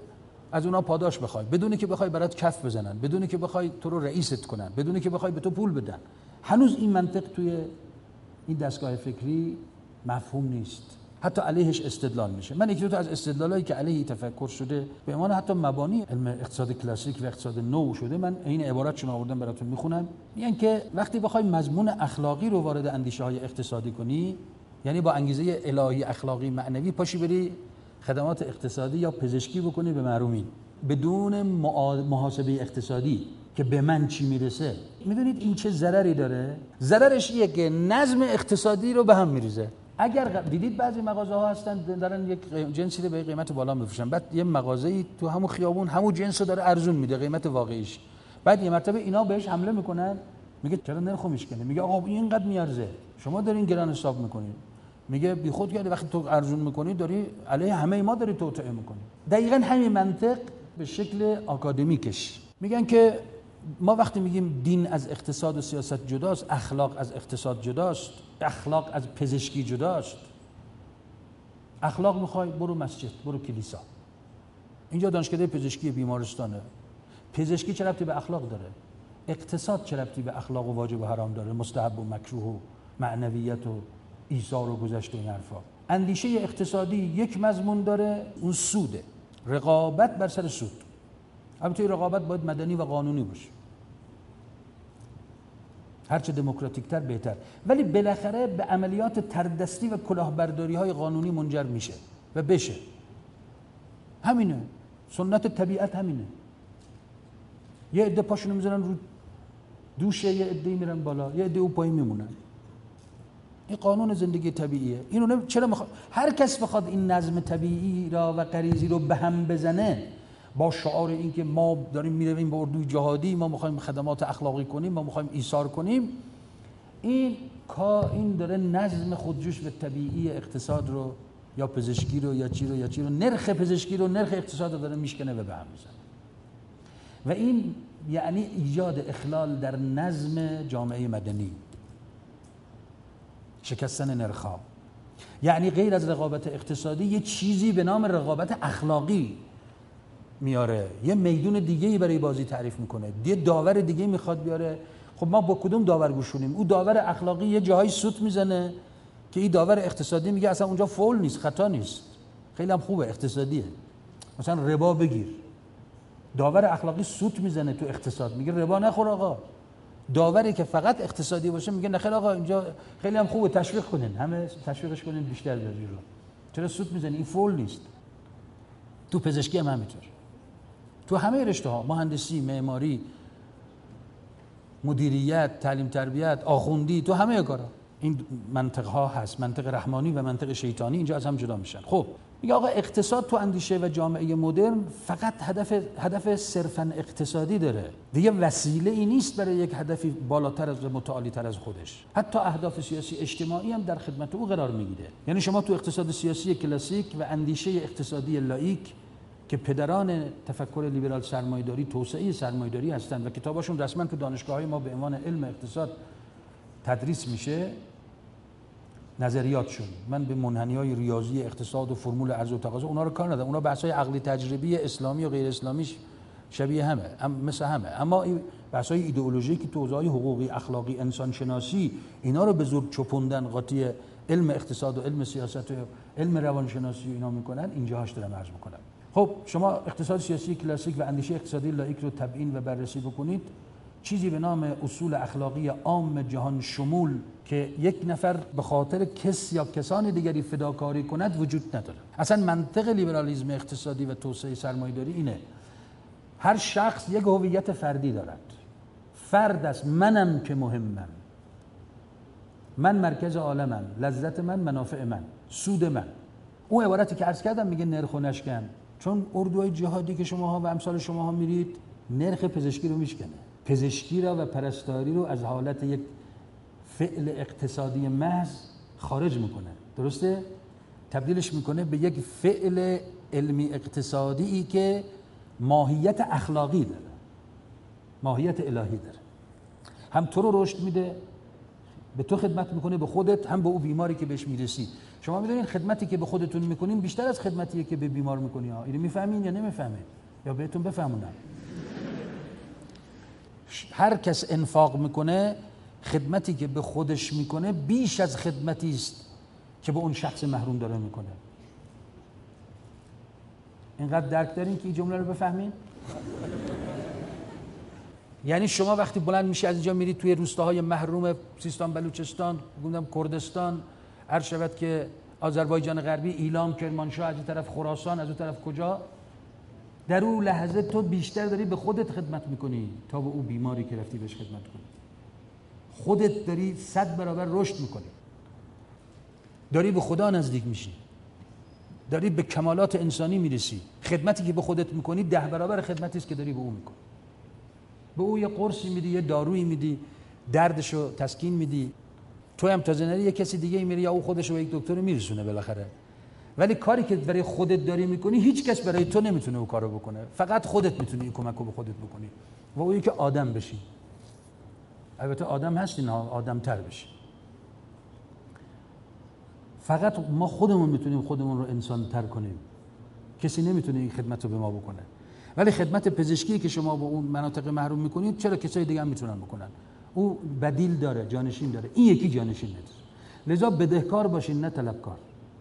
از اونا پاداش بخوای، بدونی که بخوای برات کف بزنن، بدونی که بخوای تو رو رئیست کنن، بدونی که بخوای به تو پول بدن. هنوز این منطق توی این دستگاه فکری مفهوم نیست، حتی علیهش استدلال میشه. من یکی دو تا از استدلالایی که علیه تفکر شده به عنوان حتی مبانی علم اقتصاد کلاسیک و اقتصاد نو شده، من این عباراتشون آوردم براتون میخونم. میگن که وقتی بخوای مضمون اخلاقی رو وارد اندیشه های اقتصادی کنی، یعنی با انگیزه الهی اخلاقی معنوی پاشی بری خدمات اقتصادی یا پزشکی بکنی به محرومین بدون محاسبه اقتصادی که به من چی میرسه، میدونید این چه ضرری داره؟ ضررش اینه که نظم اقتصادی رو به هم میریزه. اگر دیدید بعضی مغازه ها هستن دارن یک جنسی رو به قیمت بالا میفروشن، بعد یه مغازه‌ای تو همون خیابون همون جنس رو داره ارزون میده قیمت واقعیش، بعد یه مرتبه اینا بهش حمله میکنن، میگه چرا نرخو میشکنه؟ میگه آقا این اینقدر میارزه، شما دارین گران حساب میکنید. میگه بی خود کرده، وقتی تو ارزون میکنی داری علیه همه ما داری توطئه میکنی. دقیقاً همین منطق به شکل آکادمیکش میگن که ما وقتی میگیم دین از اقتصاد و سیاست جداست، اخلاق از اقتصاد جداست، اخلاق از پزشکی جداست. اخلاق میخوای برو مسجد، برو کلیسا. اینجا دانشکده پزشکی بیمارستانه. پزشکی چه ربطی به اخلاق داره؟ اقتصاد چه ربطی به اخلاق و واجب و حرام داره؟ مستحب و مکروه و معنویت و ایثار و گذشت و این حرفا. اندیشه اقتصادی یک مضمون داره، اون سوده، رقابت بر سر سود. البته رقابت باید مدنی و قانونی باشه، هرچه دموکراتیک تر بهتر، ولی بالاخره به عملیات تردستی و کلاهبرداری های قانونی منجر میشه و بشه. همینه، سنت طبیعت همینه. یه عده پاشونو میذارن رو دوشه، یه عده میرن بالا، یه عده اون پایین میمونن. این قانون زندگی طبیعیه. اینو چرا مخ... هر کس بخواد این نظم طبیعی را و غریزی رو به هم بزنه با شعار این که ما داریم میرویم به اردوی جهادی، ما میخوایم خدمات اخلاقی کنیم، ما میخوایم ایثار کنیم، این کا این داره نظم خودجوش و طبیعی اقتصاد رو یا پزشکی رو یا چی رو یا چی رو نرخ پزشکی رو نرخ اقتصاد رو داره میشکنه و به هم میزنه. و این یعنی ایجاد اخلال در نظم جامعه مدنی، شکستن نرخ‌ها. یعنی غیر از رقابت اقتصادی یه چیزی به نام رقابت اخلاقی میاره، یه میدون دیگه‌ای برای بازی تعریف میکنه، یه داور دیگه میخواد بیاره. خب ما با کدوم داور گوشونیم؟ او داور اخلاقی یه جاهایی سوت میزنه که این داور اقتصادی میگه اصلا اونجا فول نیست، خطا نیست، خیلی هم خوبه، اقتصادیه. مثلا ربا بگیر، داور اخلاقی سوت میزنه تو اقتصاد، میگه ربا نخور آقا. داوری که فقط اقتصادی باشه میگه نخیر آقا اینجا خیلی هم خوبه، تشویق کنین، همه تشویقش کنین بیشتر بری رو. چرا سوت میزنی؟ این فول نیست. تو پزشکی هم همینطور، تو همه رشته ها، مهندسی، معماری، مدیریت، تعلیم تربیت، آخوندی، تو همه کارا این منطق ها هست، منطق رحمانی و منطق شیطانی اینجا از هم جدا میشن. خب میگه آقا اقتصاد تو اندیشه و جامعه مدرن فقط هدف هدف صرفا اقتصادی داره، دیگه وسیله ای نیست برای یک هدفی بالاتر از متعالی تر از خودش. حتی اهداف سیاسی اجتماعی هم در خدمت او قرار میگیره. یعنی شما تو اقتصاد سیاسی کلاسیک و اندیشه اقتصادی لاییک که پدران تفکر لیبرال سرمایه‌داری، توسعه سرمایه‌داری هستند و کتاباشون رسما تو دانشگاه‌های ما به عنوان علم اقتصاد تدریس میشه، نظریاتشون، من به منحنی‌های ریاضی اقتصاد و فرمول عرضه و تقاضا اونا رو کار ندارم، اونا بحث‌های عقلی تجربی اسلامی و غیر اسلامیش شبیه همه، هم مثل همه. اما این بحث‌های ایدئولوژیکی که توضیحات حقوقی، اخلاقی، انسان شناسی، اینا رو به زور چپوندن قاطی علم اقتصاد و علم سیاست و علم روانشناسی و اینا میکنن، اینجاهاش دارم عرض میکنم. خب شما اقتصاد سیاسی کلاسیک و اندیشه اقتصادی لاییک رو تبیین و بررسی بکنید، چیزی به نام اصول اخلاقی عام جهان شمول که یک نفر به خاطر کس یا کسان دیگری فداکاری کند وجود نداره. اصلا منطق لیبرالیسم اقتصادی و توسعه سرمایه‌داری اینه، هر شخص یک هویت فردی دارد، فرد است، منم که مهمم، من مرکز عالمم، لذت من، منافع من، سود من. اون عبارتی که عرض کردم میگه نرخ و نشکن، چون اردوهای جهادی که شماها و امثال شماها میرید نرخ پزشکی رو میشکنه، پزشکی را و پرستاری رو از حالت یک فعل اقتصادی محض خارج میکنه، درسته؟ تبدیلش میکنه به یک فعل علمی اقتصادی ای که ماهیت اخلاقی داره، ماهیت الهی داره، هم تو رو رشد میده، به تو خدمت میکنه، به خودت، هم به اون بیماری که بهش میرسی. شما میدونین خدمتی که به خودتون میکنین بیشتر از خدمتیه که به بیمار میکنی ها. اینو میفهمین یا نمیفهمین؟ یا بهتون بفهمونم؟ هر کس انفاق میکنه، خدمتی که به خودش میکنه بیش از خدمتی است که به اون شخص محروم داره میکنه. اینقدر درک دارین که این جمله رو بفهمین؟ یعنی شما وقتی بلند میشی از اینجا میری توی روستاهای محروم سیستان، بلوچستان، گفتم کردستان، هر شود که آذربایجان غربی، ایلام، کرمانشاه، از این طرف خراسان، از اون طرف کجا، در اون لحظه تو بیشتر داری به خودت خدمت میکنی تا به اون بیماری که رفتی بهش خدمت کنی. خودت داری صد برابر رشد میکنی، داری به خدا نزدیک میشی، داری به کمالات انسانی میرسی. خدمتی که به خودت میکنی ده برابر خدمتی است که داری به اون میکنی. به او یه قرصی میدی، یه دارویی میدی، دردشو تسکین میدی. تو هم تازه نری یه کسی دیگه میری یا او خودشو به یک دکتر میرسونه بالاخره. ولی کاری که برای خودت داری میکنی هیچ کس برای تو نمیتونه اون کارو بکنه، فقط خودت میتونی این کمکو به خودت بکنی. و اونی که آدم بشی. البته آدم هستین ها، آدم تر بشی. فقط ما خودمون میتونیم خودمون رو انسان تر کنیم. کسی نمیتونه این خدمت رو به ما بکنه. ولی خدمت پزشکی که شما با اون مناطق محروم میکنید، چرا کسای دیگه هم میتونن بکنن؟ او بدیل داره، جانشین داره. این یکی جانشین نیست. لذا بدهکار باشین نه طلبکار.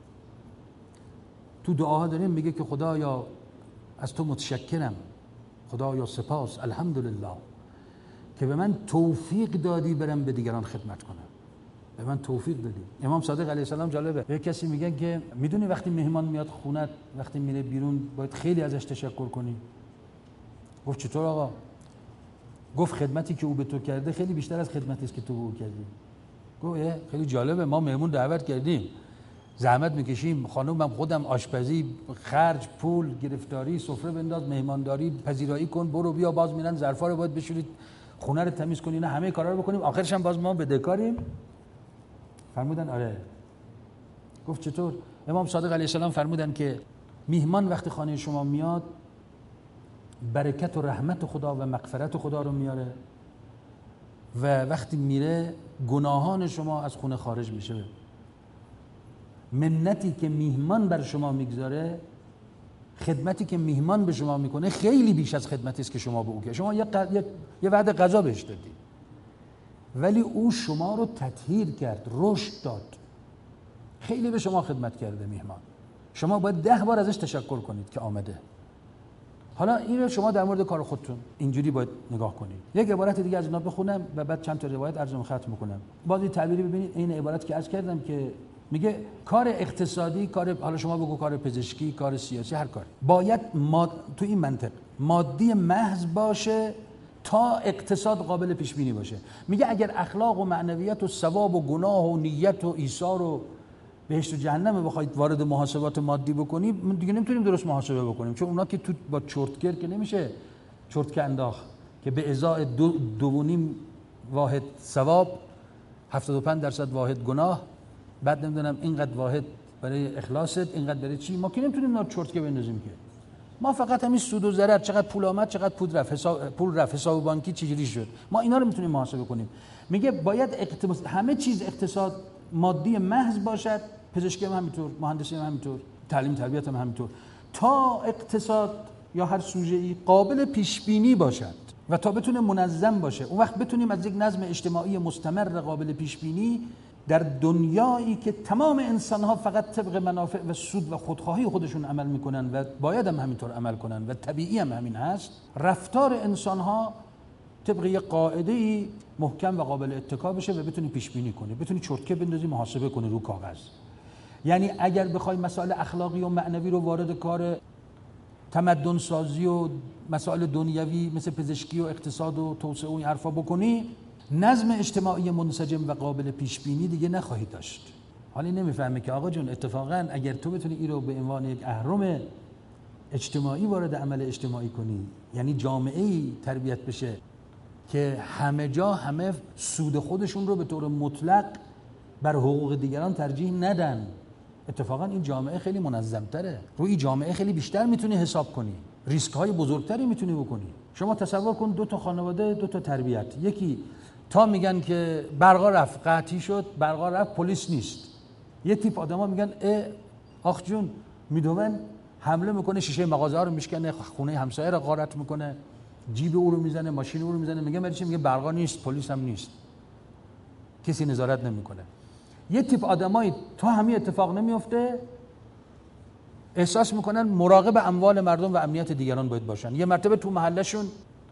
تو دعاها داریم میگه که خدایا از تو متشکرم، خدایا سپاس، الحمدلله که به من توفیق دادی برم به دیگران خدمت کنم. به من توفیق دادی. امام صادق علیه السلام جالبه، به کسی میگن که میدونی وقتی مهمان میاد خونت، وقتی میره بیرون باید خیلی ازش تشکر کنی. گفت چطور آقا؟ گفت خدمتی که او به تو کرده خیلی بیشتر از خدمتی است که تو به او کردی. گفت خیلی جالبه، ما مهمون دعوت کردیم، زحمت میکشیم، خانومم خودم آشپزی، خرج، پول، گرفتاری، سفره بنداز، مهمانداری، پذیرایی کن، برو بیا، باز میرن ظرفا رو باید بشورید، خونه رو تمیز کنی، نه همه کارا رو بکنیم، آخرش هم باز ما بدهکاریم. فرمودن آره. گفت چطور؟ امام صادق علیه السلام فرمودن که میهمان وقتی خانه شما میاد برکت و رحمت خدا و مغفرت خدا رو میاره و وقتی میره گناهان شما از خونه خارج میشه. منتی که میهمان بر شما میگذاره، خدمتی که میهمان به شما میکنه خیلی بیش از خدمتی است که شما به او کردید. شما یه ق... یه وعده غذا بهش دادی، ولی او شما رو تطهیر کرد، رشد داد، خیلی به شما خدمت کرده میهمان. شما باید ده بار ازش تشکر کنید که آمده. حالا این رو شما در مورد کار خودتون اینجوری باید نگاه کنید. یک عبارت دیگه از اینا بخونم و بعد چند تا روایت عرضم ختم میکنم. باز این تعبیری ببینید، این عبارت که عرض کردم که میگه کار اقتصادی، کار حالا شما بگو کار پزشکی، کار سیاسی، هر کاری باید ماد... تو این منطق مادی محض باشه تا اقتصاد قابل پیش بینی باشه. میگه اگر اخلاق و معنویت و ثواب و گناه و نیت و ایثار و بهشت و جهنم بخواید وارد محاسبات مادی بکنید، من دیگه نمیتونیم درست محاسبه بکنیم، چون اونا که تو با چرتگر که نمیشه چرتکه انداخت که به ازای دو, دو و نیم واحد ثواب، هفتاد و پنج درصد واحد گناه، بعد نمیدونم اینقدر واحد برای اخلاصت، اینقدر برای چی. ما که نمیتونیم اینا چرتکه بندازیم که. ما فقط همین سود و ضرر، چقدر پول آمد، چقدر پول رفت، حساب پول رفت، حساب بانکی چجوری شد، ما اینا رو میتونیم محاسبه کنیم. میگه باید اقتصاد، همه چیز اقتصاد مادی محض باشد، پزشکی هم همینطور، مهندسی هم همینطور، تعلیم تربیت هم همینطور، تا اقتصاد یا هر سوژه‌ای قابل پیش بینی باشد و تا بتونه منظم باشه. اون وقت بتونیم از یک نظم اجتماعی مستمر قابل پیش بینی در دنیایی که تمام انسان‌ها فقط طبق منافع و سود و خودخواهی خودشون عمل میکنن و باید هم همینطور عمل کنن و طبیعی هم همین هست، رفتار انسان‌ها طبق یک قاعده‌ای محکم و قابل اتکا بشه و بتونی پیش بینی کنی، بتونی چرتکه بندازی، محاسبه کنی رو کاغذ. یعنی اگر بخوای مسائل اخلاقی و معنوی رو وارد کار تمدن سازی و مسائل دنیوی مثل پزشکی و اقتصاد و توسعه و این حرفا بکنی، نظم اجتماعی منسجم و قابل پیش بینی دیگه نخواهی داشت. حالا نمیفهمه که آقا جون اتفاقا اگر تو بتونی این رو به عنوان یک اهرم اجتماعی وارد عمل اجتماعی کنی، یعنی جامعه‌ای تربیت بشه که همه جا همه سود خودشون رو به طور مطلق بر حقوق دیگران ترجیح ندن، اتفاقا این جامعه خیلی منظم‌تره، روی جامعه خیلی بیشتر میتونی حساب کنی، ریسک‌های بزرگتری میتونی بکنی. شما تصور کن دو تا خانواده، دو تا تربیت، یکی تا میگن که برقا رفت، قحطی شد، برقا رفت، پلیس نیست. یه تیپ آدما میگن اه آخ جون میدونن حمله میکنه، شیشه مغازه ها رو میشکنه، خونه همسایه رو غارت میکنه، جیب او رو میزنه، ماشین او رو میزنه. میگه من چی؟ میگه برقا نیست، پلیس هم نیست، کسی نظارت نمیکنه. یه تیپ آدمایی تا همین اتفاق نمیفته احساس میکنن مراقب اموال مردم و امنیت دیگران باید باشن. یه مرتبه تو محلشون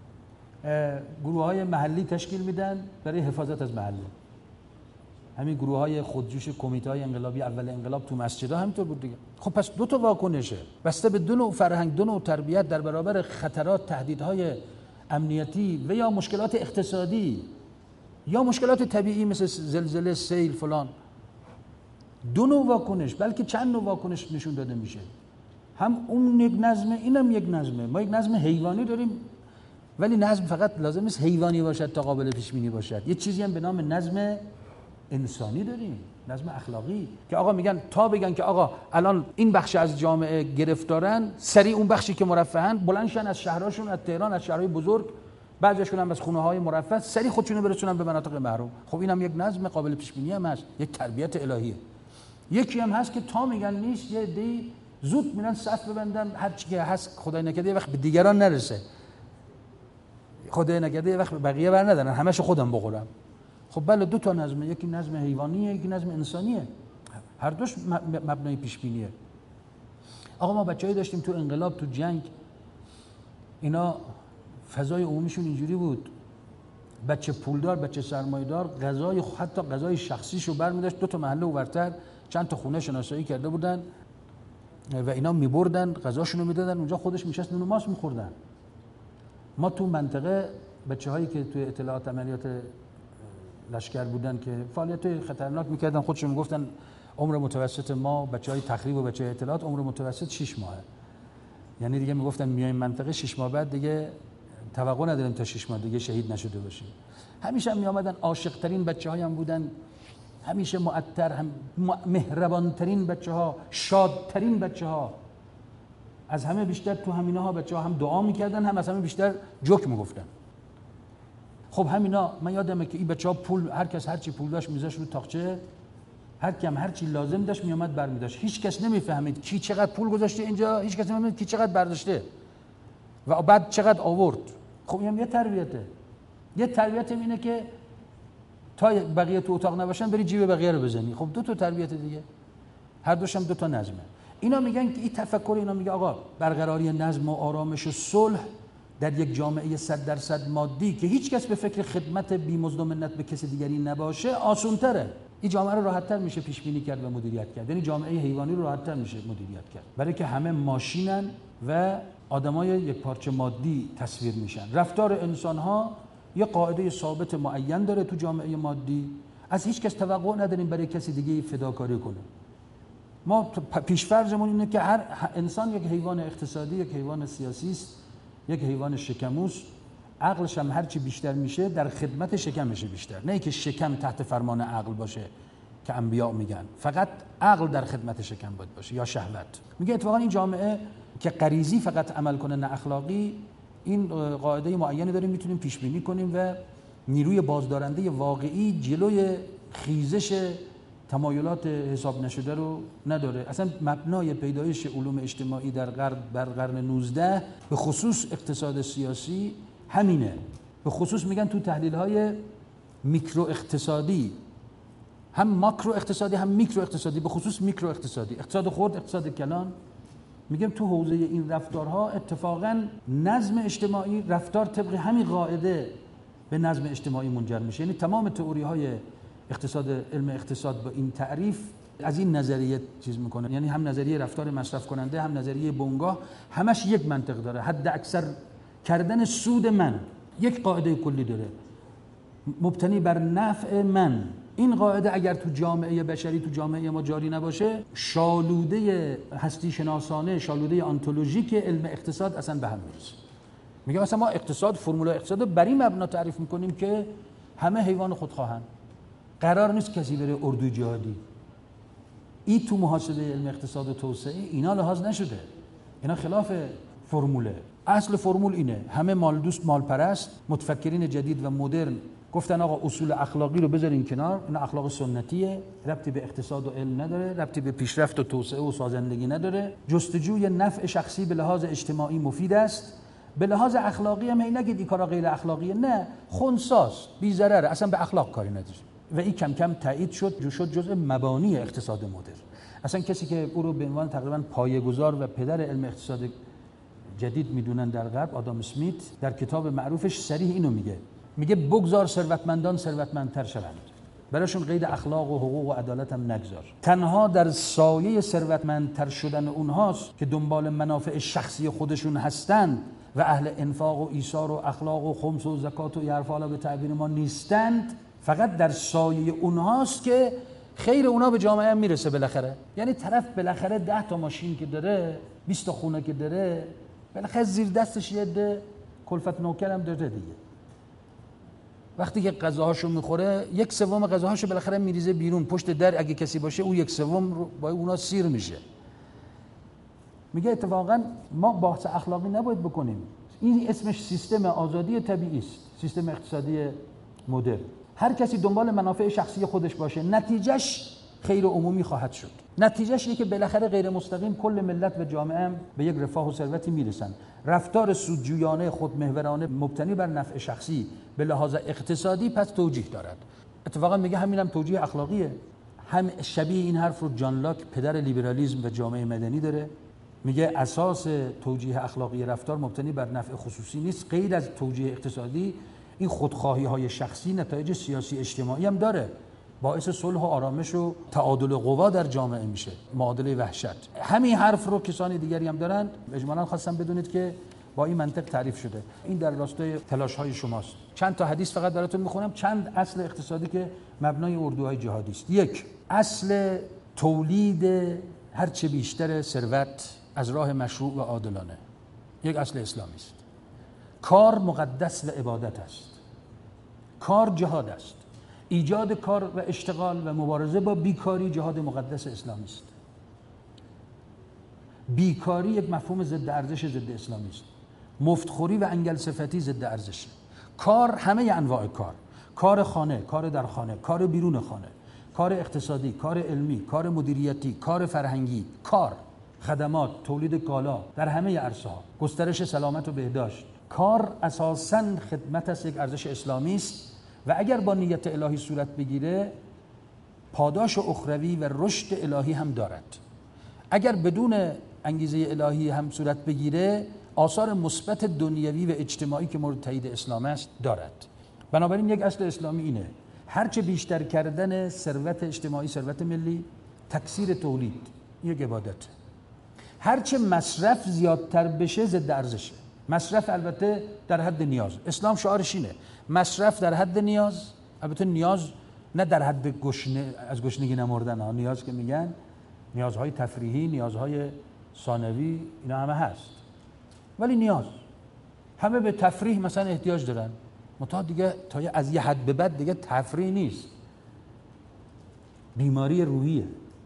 گروه های محلی تشکیل میدن برای حفاظت از محله. همین گروه های خودجوش کمیته های انقلابی اول انقلاب تو مسجدها همینطور بود دیگه. خب پس دو تا واکنشه بسته به دو نوع فرهنگ، دو نوع تربیت در برابر خطرات، تهدیدهای امنیتی و یا مشکلات اقتصادی یا مشکلات طبیعی مثل زلزله، سیل، فلان. دو نوع واکنش، بلکه چند نوع واکنش نشون داده میشه. هم اون یک نظمه، اینم یک نظمه. ما یک نظم حیوانی داریم، ولی نظم فقط لازم نیست حیوانی باشد تا قابل پیش بینی باشد. یه چیزی هم به نام نظم انسانی داریم، نظم اخلاقی، که آقا میگن تا بگن که آقا الان این بخش از جامعه گرفتارن، سریع اون بخشی که مرفهن بلندشن از شهرهاشون، از تهران، از شهرهای بزرگ، بعضیشون هم از خونه های مرفه، سریع خودشونو برسونن به مناطق محروم. خب اینم یک نظم قابل پیش بینی هم هست، یک تربیت الهیه. یکی هم هست که تا میگن نیست، یه دی زود میرن صف ببندن، هر چی که هست خدای نکرده یه وقت به دیگران نرسه، خدای نکرده یه وقت به بقیه بر ندارن، همه‌شو خودم بخورم. خب بله، دو تا نظمه، یکی نظم حیوانیه، یکی نظم انسانیه، هر دوش مبنای پیش بینیه. آقا ما بچه‌ای داشتیم تو انقلاب، تو جنگ، اینا فضای عمومیشون اینجوری بود، بچه پولدار، بچه سرمایه‌دار غذای، حتی غذای شخصیشو برمی‌داشت دو تا محله اونورتر چند تا خونه شناسایی کرده بودن و اینا می‌بردن غذاشونو میدادن اونجا، خودش میشست نون و ماست می‌خوردن. ما تو منطقه بچه‌هایی که تو اطلاعات عملیات لشکر بودن که فعالیت خطرناک می‌کردن، خودشون میگفتن عمر متوسط ما بچه‌های تخریب و بچه‌های اطلاعات عمر متوسط شش ماهه. یعنی دیگه میگفتن میایم منطقه شش ماه بعد دیگه توقع نداریم تا شش ماه دیگه شهید نشده باشیم. همیشه هم میآمدن، عاشق‌ترین بچه‌هایی هم بودن، همیشه معطر، هم مهربان‌ترین بچه‌ها، شادترین بچه‌ها. از همه بیشتر تو همیناها بچه‌ها هم دعا می‌کردن، هم از همه بیشتر جوک می‌گفتن. خب همینا، من یادمه که این بچه‌ها پول، هر کس هر چی پول داشت میذاشت رو تاقچه، هر کیم هر چی لازم داشت میومد برمی‌داشت. هیچ کس نمی‌فهمید کی چقدر پول گذاشته اینجا، هیچ کس نمی‌فهمید کی چقدر برداشته و بعد چقدر آورد. خب اینم یه تربیته. یه تربیت اینه که تا بقیه تو اتاق نباشن بری جیب بقیه رو بزنی. خب دو تا تربیت دیگه، هر دوش هم دو تا نظمه. اینا میگن که این تفکر، اینا میگه آقا برقراری نظم و آرامش و صلح در یک جامعه صد درصد مادی که هیچ کس به فکر خدمت بی‌مزد و منت به کسی دیگری نباشه آسان‌تره. این جامعه رو راحت‌تر میشه پیش بینی کرد و مدیریت کرد. یعنی جامعه حیوانی رو راحت‌تر میشه مدیریت کرد، برای که همه ماشینن و آدمای یک پارچه مادی تصویر میشن. رفتار انسان‌ها یه قاعده ثابت معین داره تو جامعه مادی، از هیچ کس توقع نداریم برای کسی دیگه فداکاری کنه. ما پیش‌فرضمون اینه که هر انسان یک حیوان اقتصادی، یک حیوان سیاسی است، یک حیوان شکموس. عقلش هم هر چی بیشتر میشه در خدمت شکمش بیشتر، نه که شکم تحت فرمان عقل باشه که انبیا میگن فقط عقل در خدمت شکم باید باشه یا شهوت. میگه اتفاقا این جامعه که غریزی فقط عمل کنه نه اخلاقی، این قاعده معینی داریم میتونیم پیش بینی کنیم و نیروی بازدارنده واقعی جلوی خیزش تمایلات حساب نشده رو نداره. اصلا مبنای پیدایش علوم اجتماعی در قرن در قرن نوزده به خصوص اقتصاد سیاسی همینه. به خصوص میگن تو تحلیل‌های میکرو اقتصادی، هم ماکرو اقتصادی هم میکرو اقتصادی، به خصوص میکرو اقتصادی، اقتصاد خرد، اقتصاد کلان، میگم تو حوزه این رفتارها اتفاقا نظم اجتماعی، رفتار طبق همین قاعده به نظم اجتماعی منجر میشه. یعنی تمام تئوری‌های اقتصاد، علم اقتصاد با این تعریف از این نظریه چیز میکنه، یعنی هم نظریه رفتار مصرف کننده هم نظریه بنگاه، همش یک منطق داره، حد اکثر کردن سود من، یک قاعده کلی داره مبتنی بر نفع من. این قاعده اگر تو جامعه بشری، تو جامعه ما جاری نباشه، شالوده هستی شناسانه، شالوده آنتولوژیک علم اقتصاد اصلا به هم میرسه. میگم مثلا ما اقتصاد، فرمول اقتصاد رو بر این مبنا تعریف میکنیم که همه حیوان خودخواهن، قرار نیست کسی بره اردوی جهادی. این تو محاسبه علم اقتصاد و توسعه اینا لحاظ نشده، اینا خلاف فرموله. اصل فرمول اینه، همه مال دوست، مال پرست، متفکرین جدید و مدرن گفتن آقا اصول اخلاقی رو بذارین کنار، این اخلاق سنتیه، ربطی به اقتصاد و علم نداره، ربطی به پیشرفت و توسعه و سازندگی نداره، جستجوی نفع شخصی به لحاظ اجتماعی مفید است، به لحاظ اخلاقی هم نگید این کارا غیر اخلاقیه، نه، خنثاست، بی ضرره، اصلا به اخلاق کاری نداره. و این کم کم تایید شد، جو شد جزء مبانی اقتصاد مدرن. اصلا کسی که او رو به عنوان تقریبا پایه‌گذار و پدر علم اقتصاد جدید میدونن در غرب، آدام اسمیت در کتاب معروفش صریح اینو میگه، میگه بگذار ثروتمندان ثروتمندتر شوند، براشون قید اخلاق و حقوق و عدالت هم نگذار. تنها در سایه ثروتمندتر شدن اونهاست که دنبال منافع شخصی خودشون هستند و اهل انفاق و ایثار و اخلاق و خمس و زکات و این حرفا به تعبیر ما نیستند. فقط در سایه اونهاست که خیر اونا به جامعه هم میرسه بالاخره. یعنی طرف بالاخره ده تا ماشین که داره، بیست تا خونه که داره، بالاخره زیر دستش یه عده کلفت نوکر هم داره دیگه. وقتی که غذاهاشو میخوره، یک سوم غذاهاشو بالاخره میریزه بیرون پشت در، اگه کسی باشه او یک سوم رو با اونا سیر میشه. میگه اتفاقا ما بحث اخلاقی نباید بکنیم، این اسمش سیستم آزادی طبیعی است، سیستم اقتصادی مدرن. هر کسی دنبال منافع شخصی خودش باشه، نتیجهش خیر عمومی خواهد شد. نتیجهش اینه که بالاخره غیر مستقیم کل ملت و جامعه هم به یک رفاه و ثروتی میرسن. رفتار سودجویانه، خودمحورانه، مبتنی بر نفع شخصی به لحاظ اقتصادی پس توجیه دارد. اتفاقا میگه همین هم توجیه اخلاقیه. هم شبیه این حرف رو جان لاک پدر لیبرالیسم و جامعه مدنی داره، میگه اساس توجیه اخلاقی رفتار مبتنی بر نفع خصوصی نیست، غیر از توجیه اقتصادی این خودخواهی های شخصی نتایج سیاسی اجتماعی هم داره، باعث صلح و آرامش و تعادل قوا در جامعه میشه، معادله وحشت. همین حرف رو کسانی دیگری هم دارند. اجمالاً خواستم بدونید که با این منطق تعریف شده. این در راستای تلاش های شماست. چند تا حدیث فقط براتون میخونم، چند اصل اقتصادی که مبنای اردوهای جهادی است. یک، اصل تولید هر چه بیشتر ثروت از راه مشروع و عادلانه، یک اصل اسلامی است. کار مقدس و عبادت است. کار جهاد است. ایجاد کار و اشتغال و مبارزه با بیکاری جهاد مقدس اسلامی است. بیکاری یک مفهوم ضد ارزش ضد اسلامی است. مفتخوری و انگل صفتی ضد ارزشه. کار، همه انواع کار، کار خانه، کار در خانه، کار بیرون خانه، کار اقتصادی، کار علمی، کار مدیریتی، کار فرهنگی، کار، خدمات، تولید کالا در همه عرصه‌ها، گسترش سلامت و بهداشت. کار اساساً خدمت است، یک ارزش اسلامی است و اگر با نیت الهی صورت بگیره پاداش اخروی و رشد الهی هم دارد. اگر بدون انگیزه الهی هم صورت بگیره آثار مثبت دنیوی و اجتماعی که مورد تایید اسلام است دارد. بنابراین یک اصل اسلامی اینه، هرچه بیشتر کردن ثروت اجتماعی، ثروت ملی، تکثیر تولید، یک عبادت. هرچه مصرف زیادتر بشه ضد ارزشه. مصرف البته در حد نیاز. اسلام شعارش اینه، مصرف در حد نیاز، البته نیاز نه در حد گشنه، از گشنگی نمردن ها، نیاز که میگن نیازهای تفریحی، نیازهای ثانوی، اینا همه هست، ولی نیاز همه به تفریح مثلا احتیاج دارن، منتها دیگه تا از یه حد به بعد دیگه تفریح نیست، بیماری روحیه.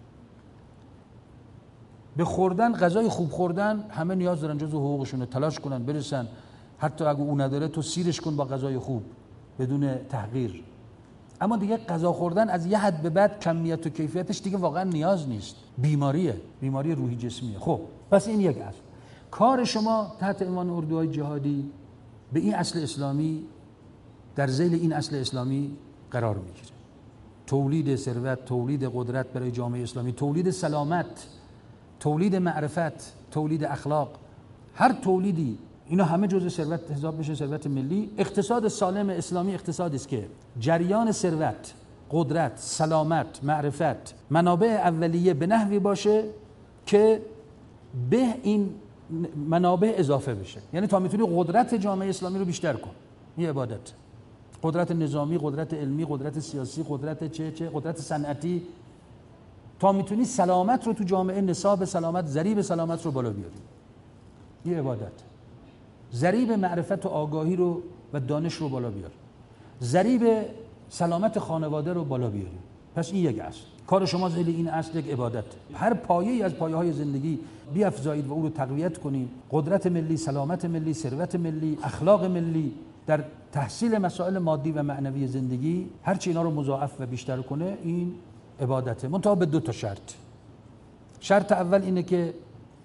به خوردن، غذای خوب خوردن همه نیاز دارن، جزو حقوقشونه، تلاش کنن برسن، حتی اگه اون نداره تو سیرش کن با غذای خوب بدون تحقیر. اما دیگه غذا خوردن از یه حد به بعد کمیت و کیفیتش دیگه واقعا نیاز نیست، بیماریه، بیماری روحی جسمیه. خب پس این یک اصل. کار شما تحت عنوان اردوهای جهادی به این اصل اسلامی، در ذیل این اصل اسلامی قرار میگیره. تولید ثروت، تولید قدرت برای جامعه اسلامی، تولید سلامت، تولید معرفت، تولید اخلاق، هر تولیدی، اینا همه جزء ثروت حساب بشه، ثروت ملی. اقتصاد سالم اسلامی اقتصادی است که جریان ثروت، قدرت، سلامت، معرفت، منابع اولیه به نحوی باشه که به این منابع اضافه بشه. یعنی تا میتونی قدرت جامعه اسلامی رو بیشتر کن، این عبادت. قدرت نظامی، قدرت علمی، قدرت سیاسی، قدرت چه چه، قدرت صنعتی، تا میتونی سلامت رو تو جامعه، نصاب سلامت، ضریب سلامت رو بالا بیاری، این عبادت. ضریب معرفت و آگاهی رو و دانش رو بالا بیار، ضریب سلامت خانواده رو بالا بیاری. پس این یک اصل. کار شما ذیل این اصل یک عبادت. هر پایه‌ای از پایه‌های زندگی بیافزایید و او رو تقویت کنید. قدرت ملی، سلامت ملی، ثروت ملی، اخلاق ملی، در تحصیل مسائل مادی و معنوی زندگی هرچی اینا رو مضاعف و بیشتر کنه این عبادته، منتها به دو تا شرط. شرط اول اینه که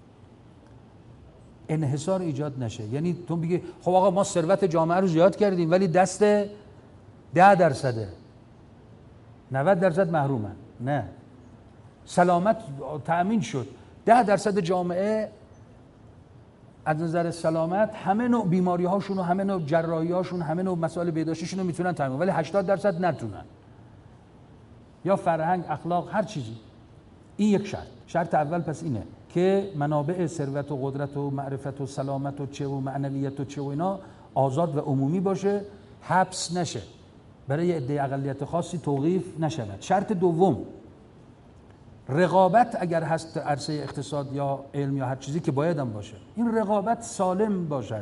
انحصار ایجاد نشه. یعنی تو بگی خب آقا ما ثروت جامعه رو زیاد کردیم ولی دست ده درصده، نود درصد محرومن. نه، سلامت تأمین شد، ده درصد جامعه از نظر سلامت همه نوع بیماری هاشون و همه نوع جراحی هاشون، همه نوع مسائل بهداشتیشون رو میتونن تامین، ولی هشتاد درصد نتونن، یا فرهنگ، اخلاق، هر چیزی. این یک شرط. شرط اول پس اینه که منابع ثروت و قدرت و معرفت و سلامت و چه و معنویت و چه و اینا آزاد و عمومی باشه، حبس نشه، برای عده اقلیت خاصی توقیف نشود. شرط دوم، رقابت اگر هست عرصه اقتصاد یا علم یا هر چیزی که باید هم باشه، این رقابت سالم باشد،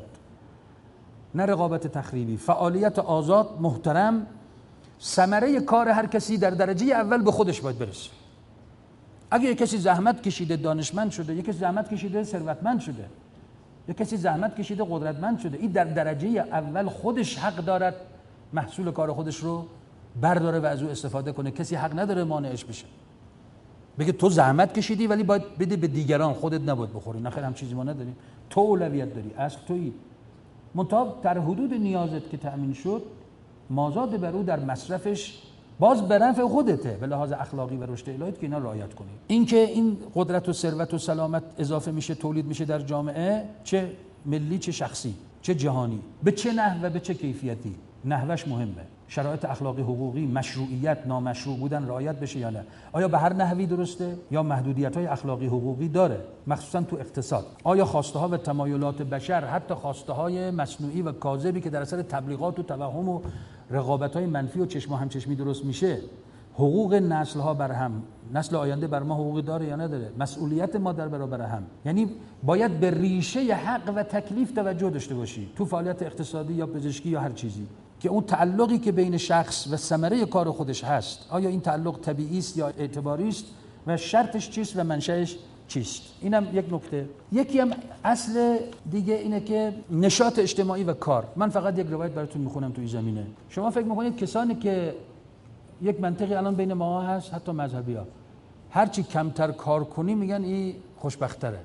نه رقابت تخریبی. فعالیت آزاد، محترم. ثمره کار هر کسی در درجه اول به خودش باید برسه. اگه یک کسی زحمت کشیده دانشمند شده، یک کسی زحمت کشیده ثروتمند شده، یک کسی زحمت کشیده قدرتمند شده، این در درجه اول خودش حق دارد محصول کار خودش رو برداره و از او استفاده کنه. کسی حق نداره مانعش بشه، بگه تو زحمت کشیدی ولی باید بده به دیگران، خودت نباید بخوری. نه خیر، هم چیزی ما نداریم، تو اولویت داری، اصل تویی. منتها در حدود نیازت که تأمین شد، مازاد بر او در مصرفش باز به نفع خودته به لحاظ اخلاقی و رشد الهیت که اینا رعایت کنی. اینکه این قدرت و ثروت و سلامت اضافه میشه، تولید میشه در جامعه، چه ملی چه شخصی چه جهانی، به چه نحو و به چه کیفیتی، نحوش مهمه. شرایط اخلاقی، حقوقی، مشروعیت، نامشروع بودن رعایت بشه یا نه. آیا به هر نحوی درسته یا محدودیت‌های اخلاقی حقوقی داره، مخصوصا تو اقتصاد؟ آیا خواسته ها و تمایلات بشر، حتی خواسته های مصنوعی و کاذبی که در اثر تبلیغات و توهم و رقابت‌های منفی و چشم و همچشمی درست میشه، حقوق نسل‌ها بر هم، نسل آینده بر ما حقوقی داره یا نداره؟ مسئولیت ما در برابر هم. یعنی باید به ریشه حق و تکلیف توجه داشته باشی تو فعالیت اقتصادی یا پزشکی یا هر چیزی، که اون تعلقی که بین شخص و ثمره کار خودش هست، آیا این تعلق طبیعی است یا اعتباری است و شرطش چیست و منشأش چیست؟ اینم یک نکته. یکی هم اصل دیگه اینه که نشاط اجتماعی و کار. من فقط یک روایت براتون میخونم تو این زمینه. شما فکر میکنید کسانی که یک منطقی الان بین ما هست، حتی مذهبی‌ها، هرچی کمتر کار کنی میگن این خوشبخت‌تره.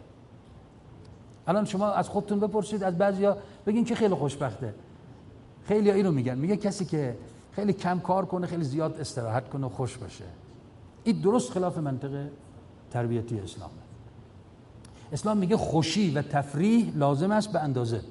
الان شما از خودتون بپرسید، از بعضیا بگین که خیلی خوشبخته. خیلی اینو میگن، میگه کسی که خیلی کم کار کنه، خیلی زیاد استراحت کنه، خوش باشه. این درست خلاف منطق تربیتی اسلامه. اسلام میگه خوشی و تفریح لازم است به اندازه،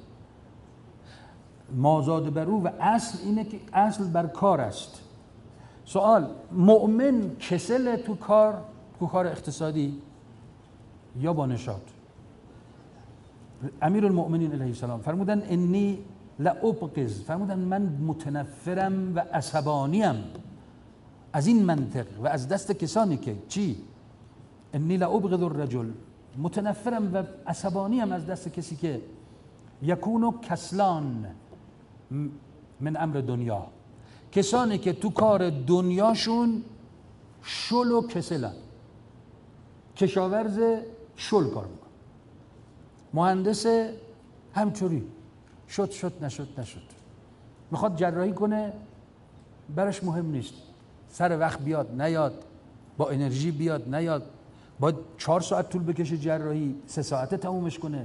مازاد بر او، و اصل اینه که اصل بر کار است. سوال، مؤمن کسل تو کار، تو کار اقتصادی یا با نشاط؟ امیرالمؤمنین علیه السلام فرمودن انی لابغض، فرمودن من متنفرم و عصبانیم از این منطق و از دست کسانی که چی؟ انی لابغض الرجل، متنفرم و عصبانیم از دست کسی که یکونو کسلان من امر دنیا، کسانی که تو کار دنیاشون شل و کسلن، کشاورز شل کار میکن، مهندس همچوری شد شد نشد نشد، میخواد جراحی کنه برش مهم نیست، سر وقت بیاد نیاد، با انرژی بیاد نیاد، باید چهار ساعت طول بکشه جراحی، سه ساعته تمومش کنه.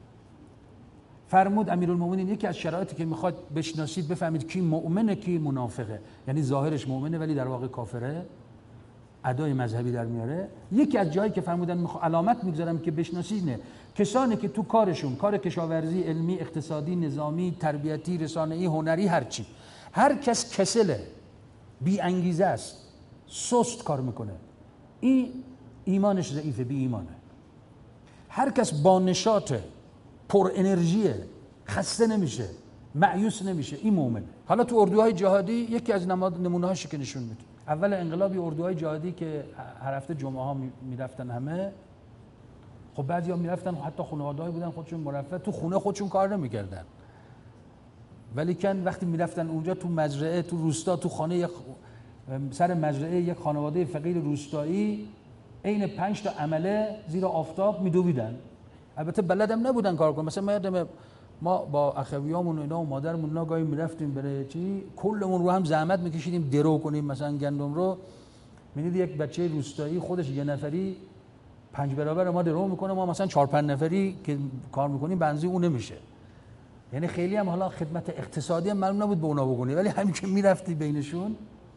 فرمود امیرالمومنین یکی از شرایطی که میخواد بشناسید بفهمید کی مؤمنه کی منافقه، یعنی ظاهرش مؤمنه ولی در واقع کافره، ادای مذهبی در میاره. یکی از جایی که فرمودن علامت میگذارم که بشناسید نه، کسانی که تو کارشون، کار کشاورزی، علمی، اقتصادی، نظامی، تربیتی، رسانه‌ای، هنری، هرچی، هر کس کسله، بی انگیزه است، سست کار میکنه، این ایمانش ضعیفه، بی ایمانه. هر کس با نشاطه، پر انرژیه، خسته نمیشه، مایوس نمیشه، این مؤمنه. حالا تو اردوهای جهادی یکی از نمونه‌هاش که نشون میده، اول انقلابی اردوهای جهادی که هر هفته جمعه ها میرفتن همه، خب بعضیا میرفتن حتی خانواده‌ای بودن خودشون مرفه، تو خونه خودشون کار نمیکردن، ولی کن وقتی میرفتن اونجا تو مزرعه، تو روستا، تو خانه یک سر مزرعه یک خانواده فقیر روستایی، عین پنج تا عمله زیر آفتاب میدویدن. البته بلدم نبودن کار کنن. مثلا من یادم ما با اخویامون و اینا و مادرمون ناگاهی میرفتیم برای چی کلمون رو هم زحمت میکشیدیم درو کنیم مثلا گندم رو. میدید یک بچه روستایی خودش یه نفری پنج برابر ما درو میکنه، ما مثلا چهار پنج نفری که کار میکنیم بنزی اون نمیشه. یعنی خیلی هم حالا خدمت اقتصادی هم معلوم نبود به اونا بکنی، ولی همین که میرفتی بینشون.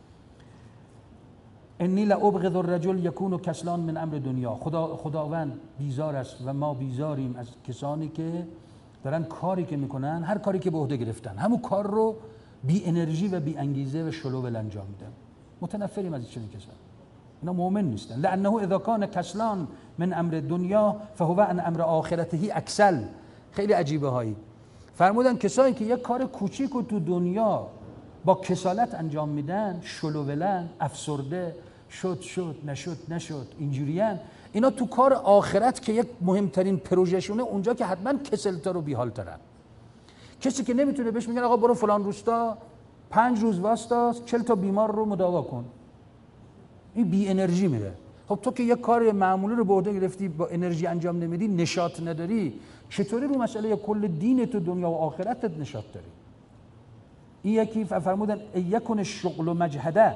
انی لابغض الرجل یکون کسلان من امر دنیا. خدا خداوند بیزار است و ما بیزاریم از کسانی که دارن کاری که میکنن، هر کاری که به عهده گرفتن همون کار رو بی انرژی و بی انگیزه و شلوول انجام میدن. متنفریم از چنین کسانی. اینا مؤمن نیستن. لانه اذا کان کسلان من امر دنیا فهو عن امر آخرته اکسل. خیلی عجیبه هایی. فرمودن کسایی که یک کار کوچیک رو تو دنیا با کسالت انجام میدن، شلوولن، افسرده، شد شد نشد نشد اینجوریان، اینا تو کار آخرت که یک مهمترین پروژهشونه اونجا که حتما کسلتر و بیحالترن. کسی که نمیتونه بهش میگن آقا برو فلان روستا پنج روز واسطا چهل تا بیمار رو مداوا کن، این بی انرژی میره. خب تو که یک کار معمولی رو به عهده گرفتی با انرژی انجام نمیدی، نشاط نداری، چطوری رو مسئله کل دین تو دنیا و آخرتت نشاط داری؟ این یکی. فرمودن یکون الشغل مجهده.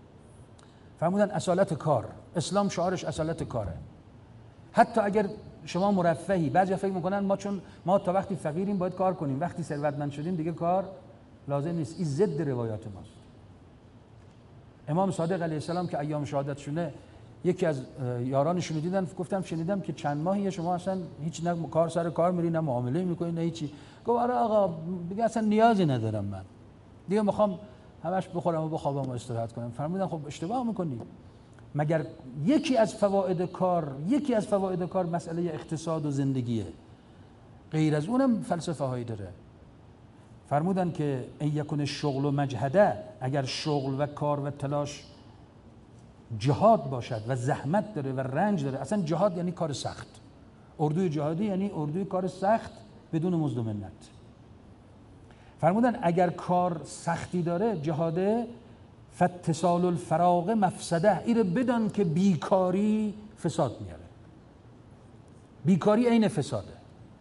فرمودن اصالت کار. اسلام شعارش اصالت کاره. حتی اگر شما مرفهی، بعضی فکر میکنن ما چون ما تا وقتی فقیریم باید کار کنیم، وقتی ثروتمند شدیم دیگه کار لازم نیست. این ضد روایات ماست. امام صادق علیه السلام که ایام شهادت شونه یکی از یارانشون رو دیدن، گفتم شنیدم که چند ماهیه شما اصلا هیچ نه کار سر کار میری نه معامله میکنی نه هیچی. گفت آره آقا دیگه اصلا نیازی ندارم، من دیگه میخوام همش بخورم و بخوابم و استراحت کنم. فرمودن خب اشتباه میکنی. مگر یکی از فواید کار یکی از فواید کار مسئله اقتصاد و زندگیه، غیر از اونم فلسفه هایی داره. فرمودن که این یکون شغل و مجهده، اگر شغل و کار و تلاش جهاد باشد و زحمت داره و رنج داره. اصلا جهاد یعنی کار سخت. اردوی جهادی یعنی اردوی کار سخت بدون مزد و منت. فرمودن اگر کار سختی داره جهاده، فاتصال الفراغ مفسده. اینو بدان که بیکاری فساد میاره. بیکاری عین فساده.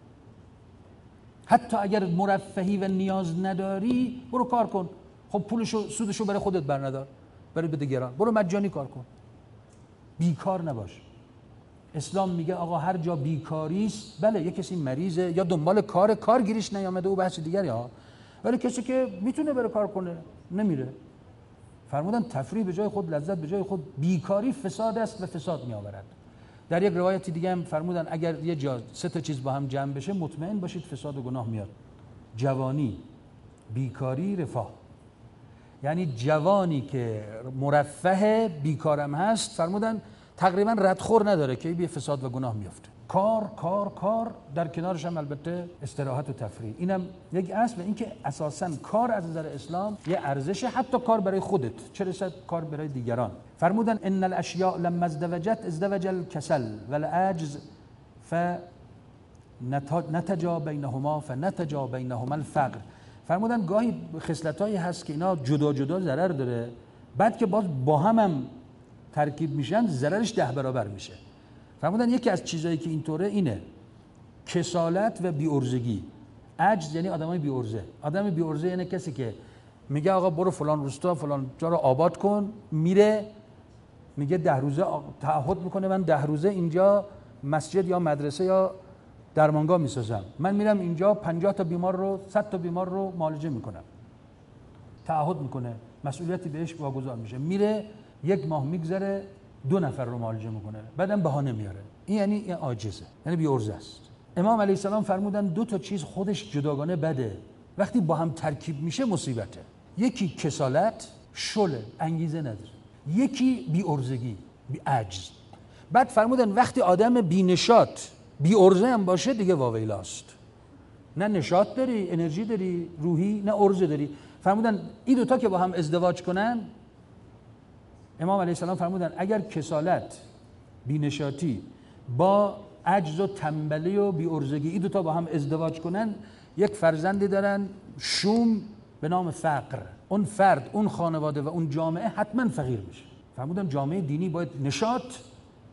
حتی اگر مرفهی و نیاز نداری برو کار کن. خب پولشو سودشو برای خودت برندار، برای به دیگران. برو مجانی کار کن، بیکار نباش. اسلام میگه آقا هر جا بیکاری است، بله یه کسی مریضه یا دنبال کار کارگیریش نیامده او بحث دیگری ها، ولی کسی که میتونه بره کار کنه نمیره. فرمودن تفریح به جای خود، لذت به جای خود. بیکاری فساد است و فساد میآورد. در یک روایتی دیگه هم فرمودن اگر یه جا سه تا چیز با هم جمع بشه مطمئن باشید فساد و گناه میاد. جوانی، بیکاری، رفاه. یعنی جوانی که مرفه بیکارم هست فرمودن تقریبا ردخور نداره که به فساد و گناه میفته. کار کار کار، در کنارش هم البته استراحت و تفریح. اینم یک اصل. این که اساساً کار از نظر اسلام یه ارزشه، حتی کار برای خودت چه رسد کار برای دیگران. فرمودن ان الاشیاء لما ازدوجت ازدوج الکسل والعجز فنتجا بینهما فنتجا بینهما الفقر. فرمودن گاهی خصلتایی هست که اینا جدا جدا ضرر داره، بعد که باز با هم هم ترکیب میشن ضررش ده برابر میشه. فرمودن یکی از چیزایی که اینطوره اینه کسالت و بی‌عرضگی. عجز یعنی آدمای بی‌عرضه. آدم بی‌عرضه یعنی کسی که میگه آقا برو فلان روستا فلان جا رو آباد کن، میره میگه ده روزه تعهد میکنه من ده روزه اینجا مسجد یا مدرسه یا درمانگاه میسازم، من میرم اینجا پنجاه تا بیمار رو صد تا بیمار رو معالجه میکنم. تعهد میکنه، مسئولیتی بهش واگذار میشه، میره یک ماه میگذره دو نفر رو معالجه میکنه، بعدم بهانه میاره. این یعنی این عاجزه، یعنی بی‌عرضه است. امام علیه السلام فرمودن دو تا چیز خودش جداگانه بده، وقتی با هم ترکیب میشه مصیبته. یکی کسالت، شله، انگیزه نداره. یکی بی‌عرضگی، بی عجز. بعد فرمودن وقتی آدم بی‌نشاط، بی‌عرضه هم باشه دیگه واویلاست. نه نشاط داری، انرژی داری روحی، نه عرضه داری. فرمودن این دوتا که با هم ازدواج کنن، امام علیه السلام فرمودن اگر کسالت، بی‌نشاطی با عجز و تنبلی و بی‌عرضگی این دوتا با هم ازدواج کنن، یک فرزندی دارن شوم به نام فقر. اون فرد، اون خانواده و اون جامعه حتما فقیر میشه. فرمودن جامعه دینی باید نشاط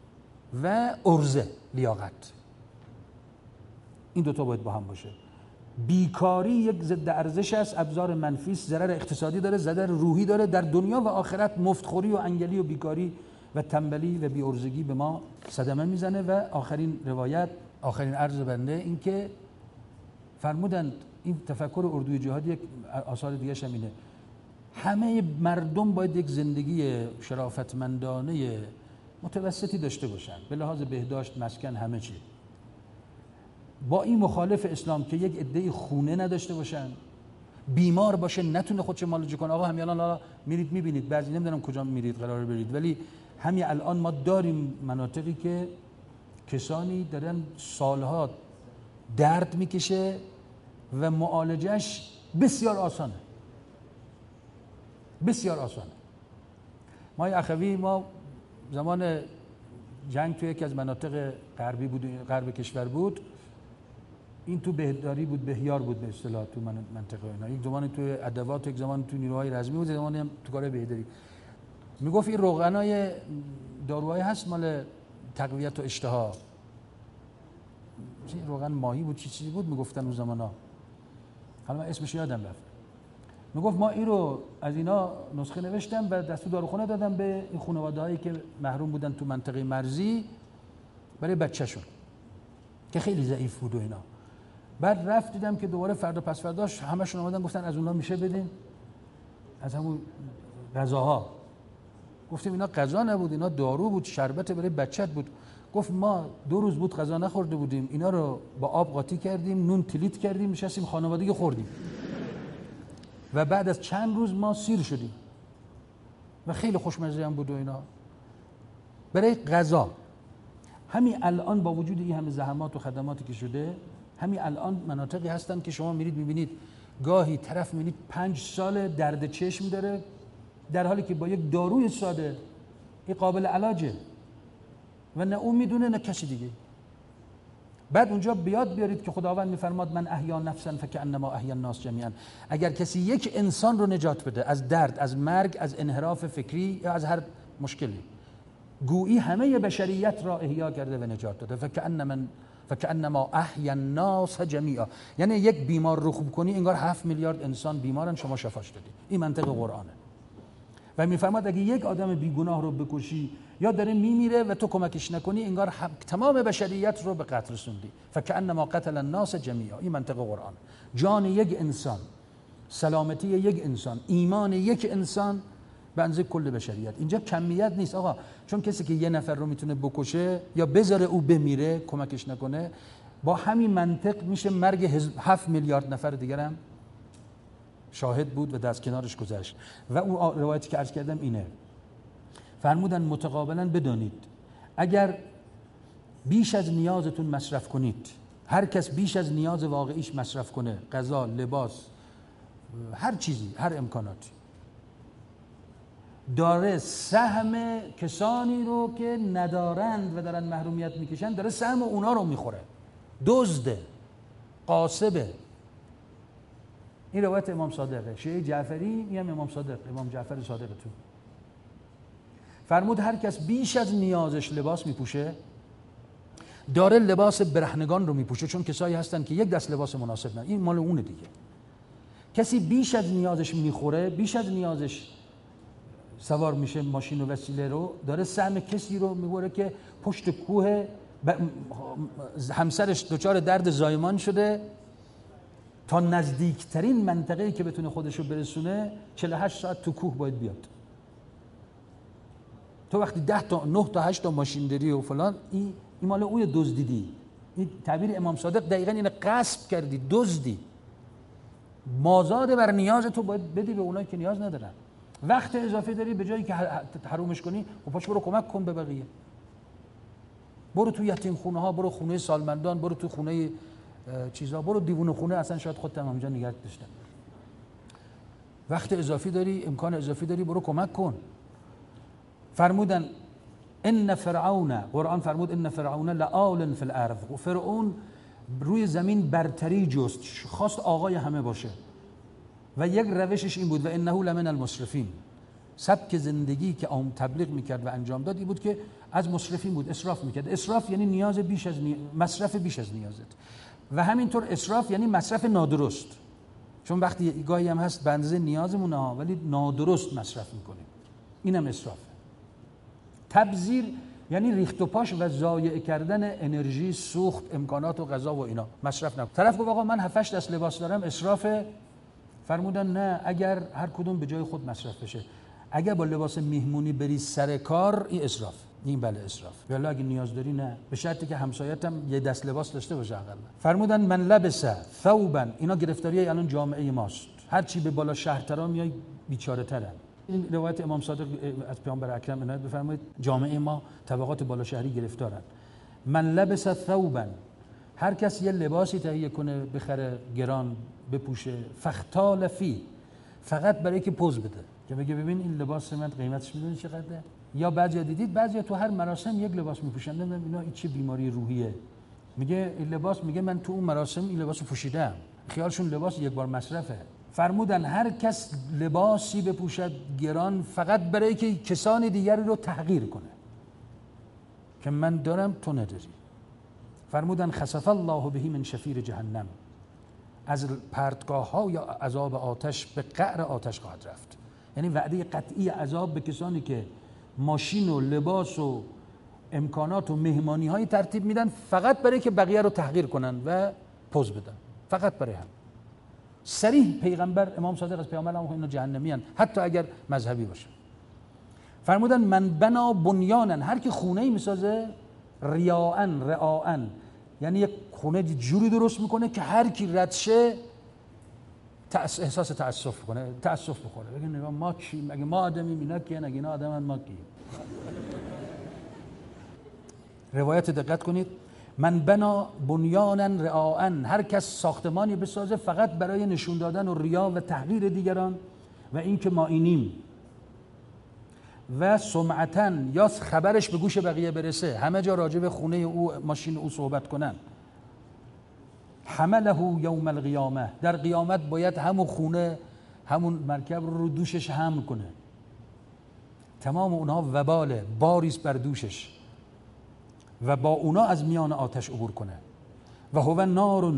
و عرضه، لیاقت، این دوتا باید با هم باشه. بیکاری یک ضد ارزش است، ابزار منفی است، ضرر اقتصادی داره، ضرر روحی داره. در دنیا و آخرت مفتخوری و انگلی و بیکاری و تنبلی و بی‌عرضگی به ما صدمه میزنه. و آخرین روایت، آخرین عرض بنده این که فرمودند این تفکر اردوی جهاد، یک آثار دیگه هم اینه، همه مردم باید یک زندگی شرافتمندانه متوسطی داشته باشن به لحاظ بهداشت، مسکن، همه چی. با این مخالف اسلام که یک عده خونه نداشته باشن، بیمار باشه نتونه خودش معالجه کنه. آقا همین الان میرید میبینید، بعضی نمیدونم کجا میرید قرار برید، ولی همین الان ما داریم مناطقی که کسانی دارن سالها درد میکشه و معالجش بسیار آسانه، بسیار آسانه. ما اخوی ما زمان جنگ توی یکی از مناطق غربی بود، غرب کشور بود، این تو بهداری بود، بهیار بود به اصطلاح تو منطقه اینا. یک زمانی تو ادوات، یک زمان تو نیروهای رزمی بود، زمانی هم تو کار بهداری. میگفت این روغنای داروهای هست مال تقویت و اشتها، روغن ماهی بود چی چیزی بود میگفتن اون زمانا، حالا من اسمش یادم رفت. میگفت ما این رو از اینا نسخه نوشتم و دستور داروخونه دادم به این خانواده‌هایی که محروم بودن تو منطقه مرزی برای بچه‌شون که خیلی ضعیف بود و اینا. بعد رفت دیدم که دوباره فردا پس فرداش همشون اومدن گفتن از اونها میشه بدین، از همون غذاها. گفتیم اینا غذا نبود، اینا دارو بود، شربت برای بچت بود. گفت ما دو روز بود غذا نخورده بودیم، اینا رو با آب قاطی کردیم، نون تلیت کردیم، نشستیم خانوادگی خوردیم و بعد از چند روز ما سیر شدیم و خیلی خوشمزه هم بود و اینا. برای غذا همین الان با وجود این همه زحمات و خدماتی که شده، همین الان مناطقی هستن که شما میرید میبینید گاهی طرف میبینید پنج سال درد چشم داره، در حالی که با یک داروی ساده این قابل علاجه و نه اون میدونه نه کسی دیگه. بعد اونجا بیاد بیارید که خداوند میفرماد من احیا نفسا فکأنما احیا الناس جمیعا. اگر کسی یک انسان رو نجات بده از درد، از مرگ، از انحراف فکری یا از هر مشکلی، گویی همه بشریت را احیا کرده و نجات داده. فکأنما فکأنما احیا الناس جمیعا، یعنی یک بیمار رو خوب کنی انگار هفت میلیارد انسان بیمارن، شما شفاش دادی. این منطق قرآنه. و میفرماد اگه یک آدم بیگناه رو بکشی یا داره میمیره و تو کمکش نکنی انگار تمام بشریت رو به قتل رسوندی. فکأنما قتل الناس جمیعا. این منطق قرآن. جان یک انسان، سلامتی یک انسان، ایمان یک انسان به اندازه کل بشریت. اینجا کمیت نیست آقا، چون کسی که یه نفر رو میتونه بکشه یا بذاره او بمیره کمکش نکنه، با همین منطق میشه مرگ هفت میلیارد نفر دیگر هم شاهد بود و دست کنارش گذشت. و اون روایتی که عرض کردم اینه، فرمودن متقابلا بدانید اگر بیش از نیازتون مصرف کنید، هر کس بیش از نیاز واقعیش مصرف کنه، غذا، لباس، هر چیزی، هر امکاناتی، داره سهم کسانی رو که ندارند و دارن محرومیت میکشن، داره سهم اونا رو میخوره. دزده، قاصبه. این روایت امام صادقه. شیعه جعفری میگم امام صادق، امام جعفر صادق تو فرمود هر کس بیش از نیازش لباس میپوشه، داره لباس برهنگان رو میپوشه، چون کسایی هستن که یک دست لباس مناسب ندارن. این مال اونه دیگه. کسی بیش از نیازش میخوره، بیش از نیازش سوار میشه ماشین و وسیله رو، داره سهم کسی رو میبره که پشت کوه همسرش دچار درد زایمان شده، تا نزدیکترین منطقه‌ای که بتونه خودش رو برسونه چهل و هشت ساعت تو کوه باید بیاد. تو وقتی ده تا نه تا هشت تا ماشین داری و فلان، این این مال اوی دزدیدی. این تعبیر امام صادق دقیقاً اینه، غصب کردی، دزدی. مازاد بر نیاز تو باید بدی به اونایی که نیاز ندارن. وقت اضافه داری، به جایی که حرومش کنی و پاش برو کمک کن به بقیه. برو تو یتیم خونه ها، برو خونه سالمندان، برو تو خونه چیزا، برو دیوونه خونه، اصلا شاید خودت هم اونجا نگه داشتن. وقت اضافی داری، امکان اضافی داری، برو کمک کن. فرمودن ان فرعون، قرآن فرمود ان فرعون لعال فی الارض، و فرعون روی زمین برتری جست، خواست آقای همه باشه و یک روشش این بود و انه لمن المسرفین. سبک زندگی که عام تبلیغ میکرد و انجام داد این بود که از مسرفین بود، اسراف میکرد. اسراف یعنی نیاز بیش از نیاز، مصرف بیش از نیازت. و همینطور اسراف یعنی مصرف نادرست، چون وقتی گاهی هم هست به اندازه نیازمونه ها ولی نادرست مصرف میکنیم، اینم اسرافه. تبذیر یعنی ریخت و پاش و ضایع کردن انرژی، سوخت، امکانات و غذا و اینا، مصرف نکن. طرف گفت آقا من هفت هشت دست لباس دارم، اسرافه؟ فرمودن نه، اگر هر کدوم به جای خود مصرف بشه. اگر با لباس میهمونی بری سر کار، این اسراف، این بله اسراف. ولی اگه نیاز داری نه، به شرطی که همسایت هم یه دست لباس داشته باشه اقلا. فرمودن من لبس ثوبا، اینا گرفتاریای الان جامعه ماست، هر چی به بالا شهرترا میای بیچاره ترن. این روایت امام صادق از پیامبر اکرم عنایت بفرمایید، جامعه ما طبقات بالا شهری گرفتارن. من لبس ثوبا، هر کس یه لباسی تهیه کنه بخره گران بپوشه، فختال فی، فقط برای که پوز بده، که بگه ببین این لباس من قیمتش میدونی چقدره. یا بعضیا دیدید بعضیا تو هر مراسم یک لباس میپوشن، نمیدونم اینا این چه بیماری روحیه. میگه این لباس، میگه من تو اون مراسم این لباسو پوشیدم، خیالشون لباس یک بار مصرفه. فرمودن هر کس لباسی بپوشد گران فقط برای که کسان دیگری رو تحقیر کنه که من دارم تو نداری. فرمودن خسف الله به من شفیر جهنم، از پرتگاه ها یا عذاب آتش به قعر آتش خواهد رفت. یعنی وعده قطعی عذاب به کسانی که ماشین و لباس و امکانات و مهمانی های ترتیب میدن فقط برای که بقیه رو تحقیر کنن و پوز بدن، فقط برای هم. صریح پیغمبر امام صادق از پیامبر هم اینا جهنمی هن، حتی اگر مذهبی باشه. فرمودن من بنا بنیانن، هر کی خونه ای میسازه ریاءن رعاءن، یعنی یک خونه جوری درست میکنه که هر کی رد شه احساس تأسف کنه، تأسف بخوره، بگه نگاه ما کی، اگه ما آدمیم اینا کیه، اگه اینا آدمن ما کی. روایت دقت کنید، من بنا بنیانن رعاءن، هر کس ساختمانی بسازه فقط برای نشون دادن و ریا و تحقیر دیگران و اینکه ما اینیم، و سمعتن یا خبرش به گوش بقیه برسه، همه جا راجع به خونه او ماشین او صحبت کنن. حمله یوم القیامه، در قیامت باید همون خونه همون مرکب رو دوشش حمل کنه، تمام اونها وباله، باریست بر دوشش و با اونا از میان آتش عبور کنه. و هو نار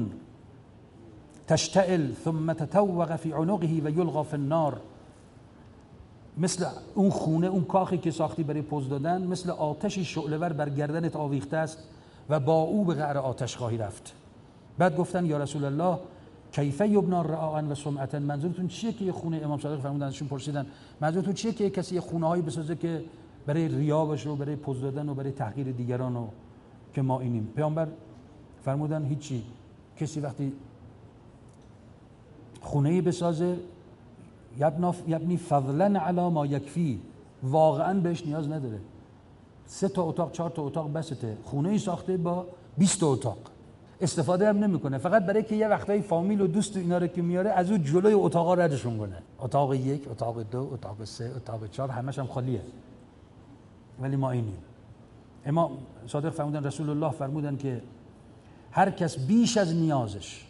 تشتعل ثم تتوق فی عنقه و یلقى فی النار، مثل اون خونه، اون کاخی که ساختی برای پوز دادن، مثل آتشی شعله‌ور بر گردنت آویخته است و با او به قعر آتش خواهی رفت. بعد گفتن یا رسول الله کیف یبنا رعاء و سمعة، منظورتون چیه که یه خونه، امام صادق فرمودن ازشون پرسیدن منظورتون چیه که کسی یه خونه هایی بسازه که برای ریا باشه و برای پوز دادن و برای تحقیر دیگران و که ما اینیم؟ پیامبر فرمودن هیچی، کسی وقتی خونه‌ای بسازه یبنی فضلا علی ما یکفی، واقعا بهش نیاز نداره، سه تا اتاق چهار تا اتاق بسته، خونه‌ای ساخته با بیست تا اتاق، استفاده هم نمیکنه، فقط برای که یه وقتایی فامیل و دوست و اینا رو که میاره از اون جلوی اتاقا ردشون کنه، اتاق یک، اتاق دو، اتاق سه، اتاق چهار، همش هم خالیه، ولی ما اینیم. امام صادق فرمودن، رسول الله فرمودن که هر کس بیش از نیازش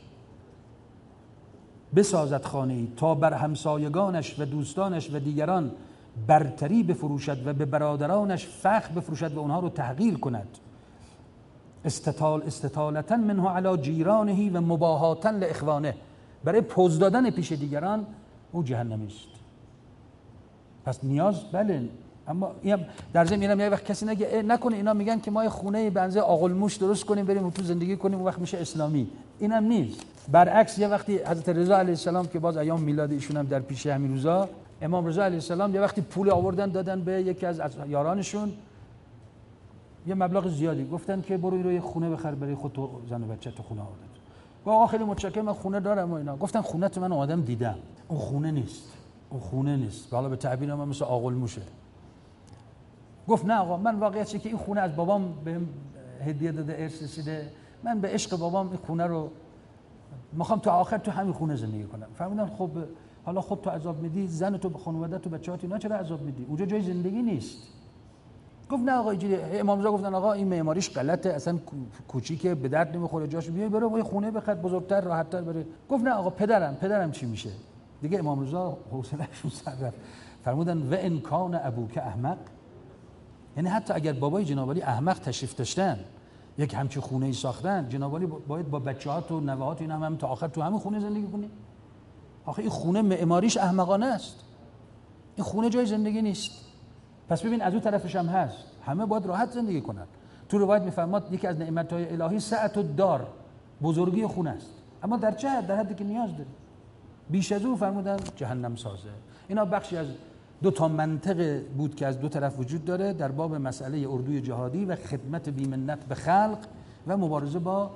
بسازد خانه‌ای تا بر همسایگانش و دوستانش و دیگران برتری بفروشد و به برادرانش فخر بفروشد و اونها رو تحقیر کند، استطال استطالتا منه علی جیرانه و مباهاتا لاخوانه، برای پوز دادن پیش دیگران، او جهنمی است. پس نیاز بله، اما در ضمن اینم یه وقت کسی نگه نکنه اینا میگن که ما یه خونه بنزه آقلموش درست کنیم بریم تو زندگی کنیم، اون وقت میشه اسلامی. اینم نیست. برعکس یه وقتی حضرت رضا علیه السلام که باز ایام میلاد ایشون هم در پیش همین روزا، امام رضا علیه السلام یه وقتی پول آوردن دادن به یکی از یارانشون، یه مبلغ زیادی، گفتن که برو رو یه خونه بخر برای خودت و زن و بچه تو خونه آوردن. گفت آقا خیلی متشکرم من خونه دارم و اینا. گفتن خونه تو من آدم دیدم، اون خونه نیست، اون خونه نیست، حالا به تعبیر من مثل آقلموشه. گفت نه آقا، من واقعیتشه که این خونه از بابام بهم هدیه داده، ارث رسیده، من به عشق بابام این خونه رو میخوام تو آخر تو همین خونه زندگی کنم. فهمیدن خب حالا خود تو عذاب میدی، زن تو به خانواده‌ت و بچه‌هات اینا چرا عذاب میدی؟ اونجا جای زندگی نیست. گفت نه آقا اینجوری، امام رضا گفتن آقا این معماریش غلطه، اصلا کوچیکه به درد نمیخوره، جاش بیای برو یه خونه بخر بزرگتر راحت‌تر بره. گفت نه آقا پدرم پدرم چی میشه؟ دیگه امام رضا حوصله‌شون سر رفت. فرمودن و ان کان ابوک احمق، یعنی حتی اگر بابای جناب علی احمق تشریف داشتن یک همچین خونه ای ساختن، جناب عالی باید با بچه‌هات و نوه‌هات اینا هم, هم تا آخر تو همین خونه زندگی کنی؟ آخه این خونه معماریش احمقانه است. این خونه جای زندگی نیست. پس ببین از اون طرفش هم هست، همه باید راحت زندگی کنن. تو روایت میفرماد یکی از نعمت‌های الهی سعت الدار، بزرگی خونه است. اما در چه حد؟ در حدی که نیاز داری. بیش از اون فرمودن جهنم سازه. اینا بخشی از دو تا منطق بود که از دو طرف وجود داره در باب مسئله اردوی جهادی و خدمت بی‌منت به خلق و مبارزه با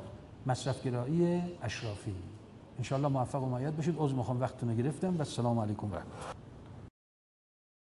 مصرف‌گرایی اشرافی. ان شاء الله موفق و مؤید بشید. عذر میخوام وقتتون رو گرفتم و السلام علیکم و رحمت الله.